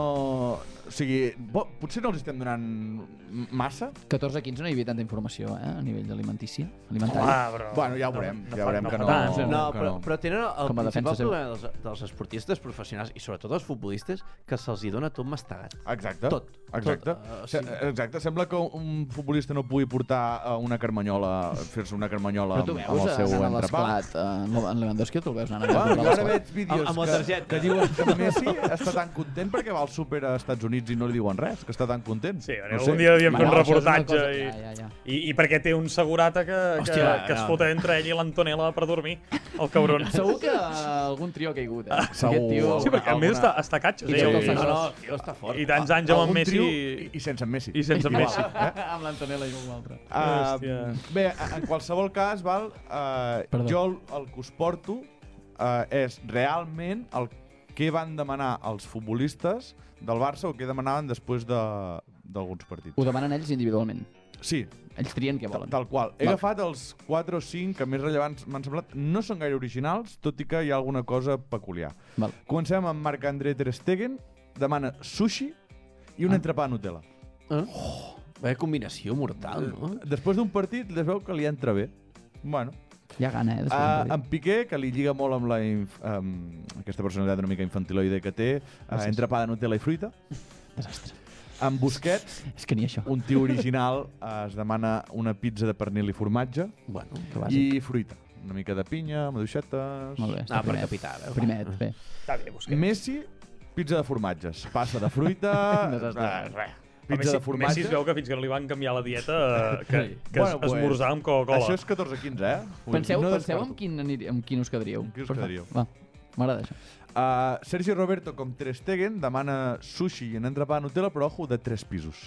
O sigui, bo, potser no els estem donant massa? catorze a quinze no hi havia tanta informació, eh? A nivell alimentícia, alimentari. Ah, però... Bueno, ja ho veurem, no, no ja fa- veurem no que fa no... tant, sí. No, que però, però tenen el Com a defensa principal seu. problema dels, dels esportistes professionals i sobretot els futbolistes que se'ls hi dona tot mastegat. Exacte. Tot. Exacte. Tot, uh, Se- sí. Exacte. Sembla que un futbolista no pugui portar uh, una carmanyola, fer-se una carmanyola Però tu amb, amb veus el seu anant a entrepà. l'esclat, eh, en Lewandowski, tu el veus anant a Ah, jo ara l'esclat. veig vídeos Amb- amb la que, targeta. que diuen que Messi està tan content perquè va al súper a Estats Units i no li diuen res, que està tan content. Sí, no algun dia havíem fet un Bueno, això és una reportatge cosa- i, ja, ja, ja. i, i perquè té un segurata que, que, Hòstia, que es no. fota entre ell i l'Antonella per dormir, el cabron. Segur que algun trio ha caigut, eh? Segur. Aquest tio... Sí, perquè a més està, està catxes, I eh? joc I, al No, Santos. no, el tio està fort. I tants anys amb en Algun Messi trio i, i, i sense en Messi. i sense Igual. Messi. Eh? amb l'Antonella i un altre. Hòstia. Uh, bé, en qualsevol cas, val, uh, Perdó. jo el, el que us porto uh, és realment el que van demanar els futbolistes del Barça o què demanaven després de d'alguns partits. Ho demanen ells individualment. Sí, Ells trien què tal, volen. tal qual. He Val. agafat els quatre o cinc que més rellevants m'han semblat. No són gaire originals, tot i que hi ha alguna cosa peculiar. Val. Comencem amb Marc-André Ter Stegen, demana sushi i un Ah. entrepà a Nutella. Eh? Oh, vaya combinació mortal, no? Després d'un partit, les veu que li entra bé. Bueno, Hi ha gana, eh? Uh, Uh, en Piqué, que li lliga molt amb la inf amb aquesta personalitat una mica infantiloide que té, uh, entrepà de Nutella i fruita. Desastre. En Busquets, És que ni això. un tio original, uh, es demana una pizza de pernil i formatge Bueno, Que bàsic. i fruita. Una mica de pinya, maduixetes... Molt bé, està Ah, per primet. capital, eh? Primet, bé. Està bé, Busquets. Messi, pizza de formatges. Passa de fruita... Desastre. res, res. Però Pizza Messi, de formatge. Messi es veu que fins que no li van canviar la dieta eh, que, que Bueno, bueno, pues, esmorzar amb Coca-Cola. Això és catorze quinze, eh? Vull Penseu, dir, no penseu descarto. amb, quin aniria, amb quin us quedaríeu. Amb qui us Per favor. quedaríeu? Va, m'agrada això. Uh, Sergio Roberto, com Ter Stegen, demana sushi i un entrepà de Nutella, però ojo, de tres pisos.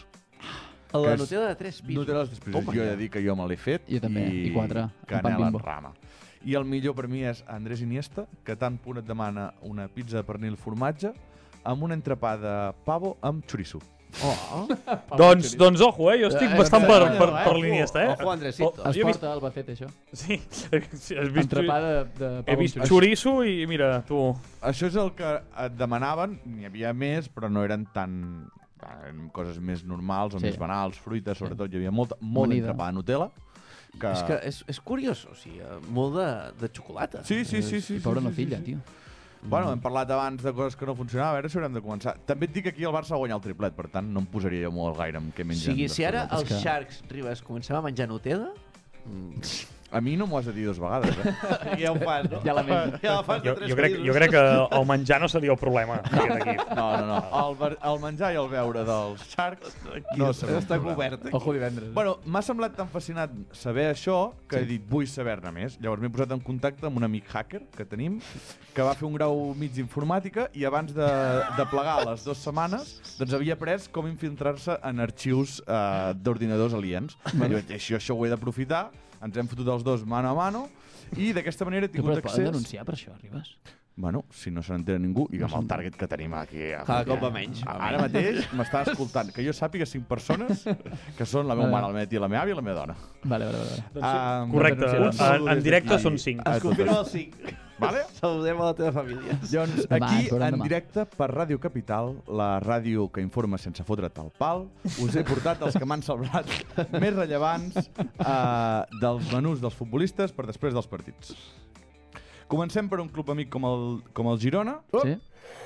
La Que és- Nutella de tres pisos. Nutella de tres pisos. Toma Jo he ja. de dir que jo me l'he fet. Jo també, i quatre, amb pan canela en Bimbo. rama. I el millor per mi és Andrés Iniesta, que tant punt et demana una pizza de pernil formatge amb un entrepà de pavo amb xoriço. Oh, Doncs, doncs ojo, eh? Jo estic Eh, bastant eh, per, eh, per, eh, per ojo, l'Iniesta, eh? ojo, Andresito. Oh, Es jo he vist, porta al Albacete, això. sí, sí, has vist, Entrepà de, de he pavo vist amb xoriço i mira, tu... Això és el que et demanaven. N'hi havia més, però no eren tan... eren coses més normals o Sí. més banals, fruites, sobretot. Hi havia molt, molt Amanida. entrepà de Nutella. Que... És que és, és curiós, o sigui, eh, molt de, de xocolata. Sí, sí, sí. sí, I sí, pobra sí, nocilla, sí, sí. tio. Bueno, hem parlat abans de coses que no funcionaven, a veure si haurem de començar. També et dic que aquí el Barça ha guanyat el triplet, per tant no em posaria jo molt gaire amb què O mengen. sigui, si ara després. els que- Sharks, Ribas, comencem a menjar Nutella... Mm. A mi no m'ho has de dir dues vegades, eh? ja ho fas, no? Ja la menjo. Ja la fas de Jo, tres jo, crec, pisos. jo crec que el menjar no seria el problema d'aquest equip. No, no, no. El, ver- el menjar i el beure dels Sharks no serà un Està problema. cobert. Ojo divendres. Bueno, m'ha semblat tan fascinat saber això que he dit, vull saber-ne més. Llavors m'he posat en contacte amb un amic hacker que tenim, que va fer un grau mig d'informàtica i abans de, de plegar les dues setmanes doncs havia après com infiltrar-se en arxius eh, d'ordinadors aliens. I jo vaig dir, això, això ho he d'aprofitar, ens hem fotut els dos mano a mano i d'aquesta manera he Tio, tingut però et poden accés... denunciar per això, Ribas? Bueno, si no se n'entera ningú, i amb el target que tenim aquí... Cada cop va menys. Ara mateix m'està escoltant. Que jo sàpiga cinc persones que són la meva Vale. mare, la meva tia, la meva àvia i la meva dona. Vale, vale, vale. Doncs sí. Um, Correcte, un saludo en, en des directe d'aquí són cinc. a Es confirma totes. el cinc. Vale? Saludem a la teva família. Doncs Demà, aquí, tornem en demà. directe, per Ràdio Capital, la ràdio que informa sense fotre't el pal, us he portat els que m'han semblat més rellevants eh, dels menús dels futbolistes per després dels partits. Comencem per un club amic com el, com el Girona. Sí?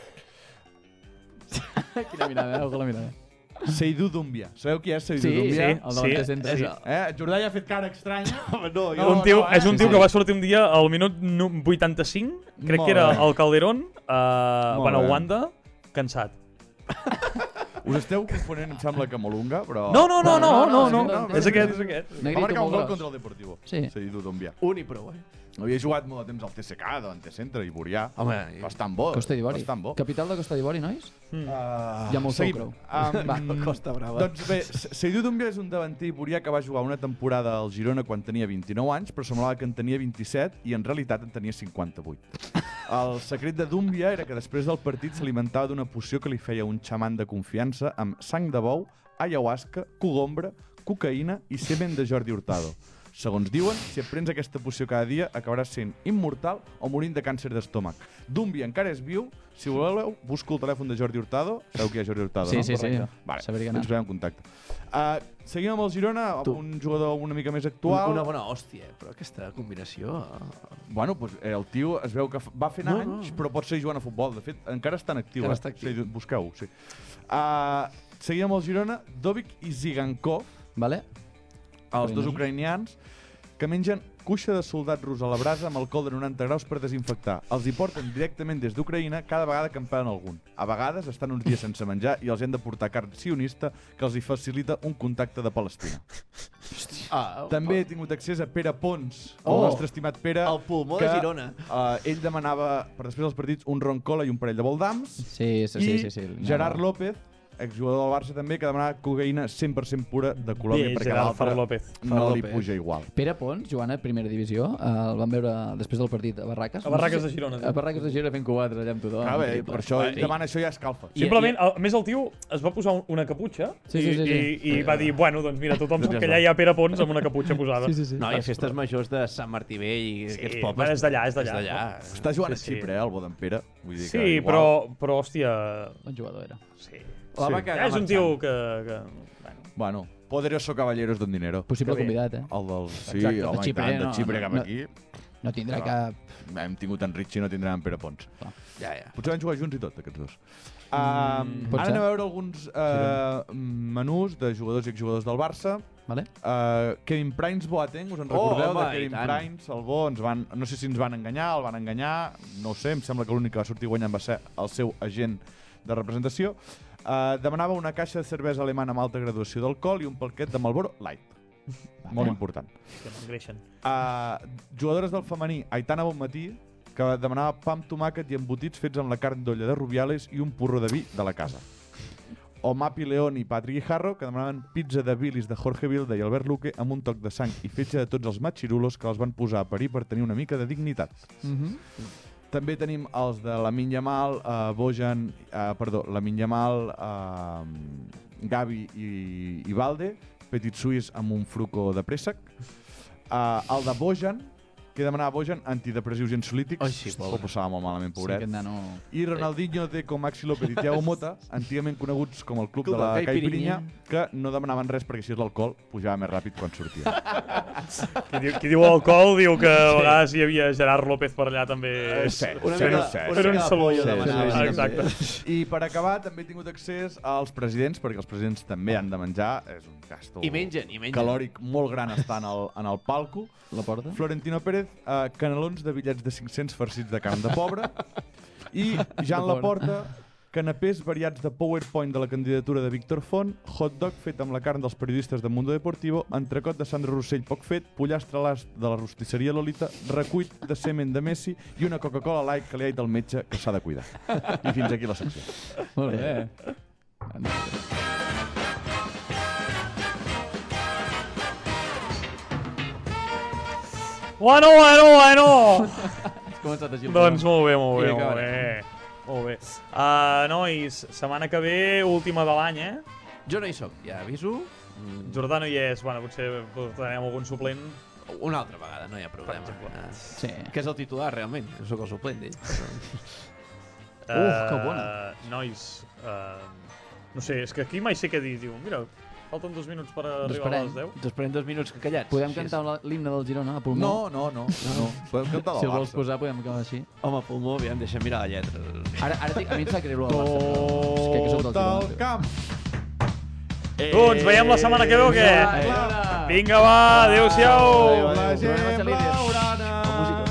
Quina mirada, eh? Ojo la mirada. Seydou Doumbia. Sabeu qui és Seydou Sí, sí, Doumbia? el davanter centre. sí. Eh? Jordà ja ha fet cara estranya. Home, no, No, un tio, no, eh? és un tio Sí, que sí. va sortir un dia al minut nu- vuitanta-cinc, crec Molt que era bé. al Calderón, uh, Molt bueno, bé. Wanda, cansat. Us esteu confonent, em sembla, que Molunga, però... No, no, no, no, no, no, no, no, és aquest, és aquest. Va Negrito marcar un molt gol gros. contra el Deportivo. Sí. Seydou Doumbia. Un i prou, eh? Havia jugat molt de temps al T S K, davant Centre i Burià. Home, Bastant bo. Costa d'Ivori. Bastant bo. Capital de Costa d'Ivori, nois? Uh, Hi ha molt seguim. sucre. Um, Va, Costa Brava. Doncs bé, Seydou Doumbia és un davanter iborià que va jugar una temporada al Girona quan tenia vint-i-nou anys, però semblava que en tenia vint-i-set i en realitat en tenia cinquanta-vuit. El secret de Doumbia era que després del partit s'alimentava d'una poció que li feia un xaman de confiança amb sang de bou, ayahuasca, cogombra, cocaïna i semen de Jordi Hurtado. Segons diuen, si et prens aquesta poció cada dia, acabaràs sent immortal o morint de càncer d'estómac. Dumbi encara és viu. Si voleu, busco el telèfon de Jordi Hurtado. Sabeu qui és Jordi Hurtado, Sí, no? sí, sí. Vale, Saber que anar. ens veiem en contacte. Uh, seguim amb el Girona, amb Tu. un jugador una mica més Una, actual. una bona hòstia, eh? Però aquesta combinació... eh, Bueno, pues, eh, el tio es veu que fa- va fent No, anys, no. però pot seguir jugant a futbol. De fet, encara està en actiu. Encara eh? està actiu. Sí, busqueu-ho, sí. Uh, seguim amb el Girona, Dovic i Zigankov, Vale? els dos Ucraïnesos. ucraïnians, que mengen cuixa de soldat rus a la brasa amb alcohol de noranta graus per desinfectar. Els hi porten directament des d'Ucraïna cada vegada que en paguen algun. A vegades estan uns dies sense menjar i els hi han de portar carn sionista que els hi facilita un contacte de Palestina. Ah, També he tingut accés a Pere Pons, el Oh. nostre estimat Pere, El pulmó que, de Girona. Uh, ell demanava per després dels partits un ron cola i un parell de voldams. Sí, sí, I sí. sí, sí. Gerard López, exjugador del Barça també, que demanava cocaïna cent per cent pura de Colòmbia Bé, perquè Gerard Far l'altre López. no Far li López. puja igual. Pere Pons, jugant a primera divisió, eh, el vam veure després del partit a Barraques. A Barraques No sé de Girona, A diu. Barraques de Girona fent quatre allà amb tothom. Ah, bé, Increïble. per això ell I- demana això ja escalfa. I- Simplement, a més el tio es va posar un- una caputxa Sí, sí, sí, sí. i, i va dir, bueno, doncs mira, tothom sap que allà hi ha Pere Pons amb una caputxa posada. Sí, sí, sí. No, i festes majors de Sant Martí Vell i Sí, aquests bueno, pobles. és d'allà, és d'allà. És d'allà. Està jugant Sí, a Xipre, sí. eh, el bo d'en Pere. Vull dir que Sí, igual... però, però, hòstia... Bon jugador era. Sí. La va Sí. cagar Ja és un marxant. tio que... que bueno, Bueno, poderoso caballeros don dinero. Possible Que bé. convidat, eh? El del... Sí, Exacte. home, De i Xipre, tant, de no, Xipre no, cap no. aquí. No tindrà No. cap... Hem tingut en Richie, no tindrem en Pere Pons. Ja, ja. Potser van jugar junts i tot, aquests dos. Uh, pot ara ser. anem a veure alguns uh, menús de jugadors i exjugadors del Barça. Vale? Uh, Kevin Prince Boateng, us en Oh, recordeu home, de i Kevin tant. Prince, el bo, ens van, no sé si ens van enganyar, el van enganyar, no ho sé, em sembla que l'únic que va sortir guanyant va ser el seu agent de representació. Uh, demanava una caixa de cervesa alemana amb alta graduació d'alcohol i un paquet de Marlboro Light. Vale. Molt important. que m'engreixen. Uh, jugadores del femení, Aitana Bonmatí, que demanava pa amb tomàquet i embotits fets amb la carn d'olla de Rubiales i un porró de vi de la casa. O Mapi León i Patrick Guijarro, que demanaven pizza de bilis de Jorge Vilda i Albert Luque amb un toc de sang i fetge de tots els machirulos que els van posar a parir per tenir una mica de dignitat. Mhm. També tenim els de Lamine Yamal, uh, Bojan, uh, perdó, Lamine Yamal, uh, Gavi i, i Valde, Petit Suís amb un fruco de préssec. Uh, el de Bojan, que demanava Bojan antidepressius i ansiolítics. Ai, sí, pobre. Ho passava molt malament, Sí, pobret. aquest nano... I Ronaldinho, Deco, Maxi López i Thiago Mota, antigament coneguts com el Club, Club de la del Caipirinha, Caipirinha, que no demanaven res perquè així l'alcohol pujava més ràpid quan sortia. Qui diu, qui diu alcohol diu que a vegades hi havia Gerard López per allà també. Eh, cert, Una cert, mica, cert. una Fer un mica de salut. pollo Sí, demanava. sí, sí, exacte. I per acabar, també he tingut accés als presidents, perquè els presidents també han de menjar. És un gasto I mengen, i mengen. calòric molt gran estar en el, en el palco. La porta? Florentino Pérez, eh, canelons de bitllets de cinc-cents farcits de carn de pobre. I Jan Laporta, canapés variats de PowerPoint de la candidatura de Víctor Font, hot dog fet amb la carn dels periodistes de Mundo Deportivo, entrecot de Sandro Rossell poc fet, pollastre a l'ast de la rostisseria Lolita, recuit de semen de Messi i una Coca-Cola Light que li ha dit el metge que s'ha de cuidar. I fins aquí la secció. Molt bé. Bueno, bueno, bueno! Has començat així el Doncs programa. molt bé, molt bé, I molt acabarem. bé. Molt bé. Uh, nois, setmana que ve, última de l'any, eh? Jo no hi soc, ja aviso. Mm, Jordà no hi és, bueno, potser portarem algun suplent. Una altra vegada, no hi ha problema. Per exemple. Ah, Sí. que és el titular, realment. Jo sóc el suplent d'ell. Però... Uh, que bona. Uh, nois, uh, no sé, és que aquí mai sé què dir. Diu, mira, falten dos minuts per arribar a esperem. les deu. Ens esperem dos minuts que callats. Podem Així és. cantar la- l'himne del Girona a pulmó? No, no, no. no. Podem cantar Si del el vols Barça. posar, podem acabar així. Home, pulmó, aviam, deixa'm mirar la lletra. Ara, ara tinc, a mi em sap greu el Barça, però és que, que soc del Tot el Girona. camp. Tu, ens veiem la setmana que ve o què? Eh, Girona! Vinga, va, adéu-siau! La Programa gent Celíder. blaugrana. La música.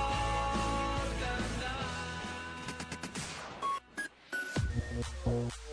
Thank you.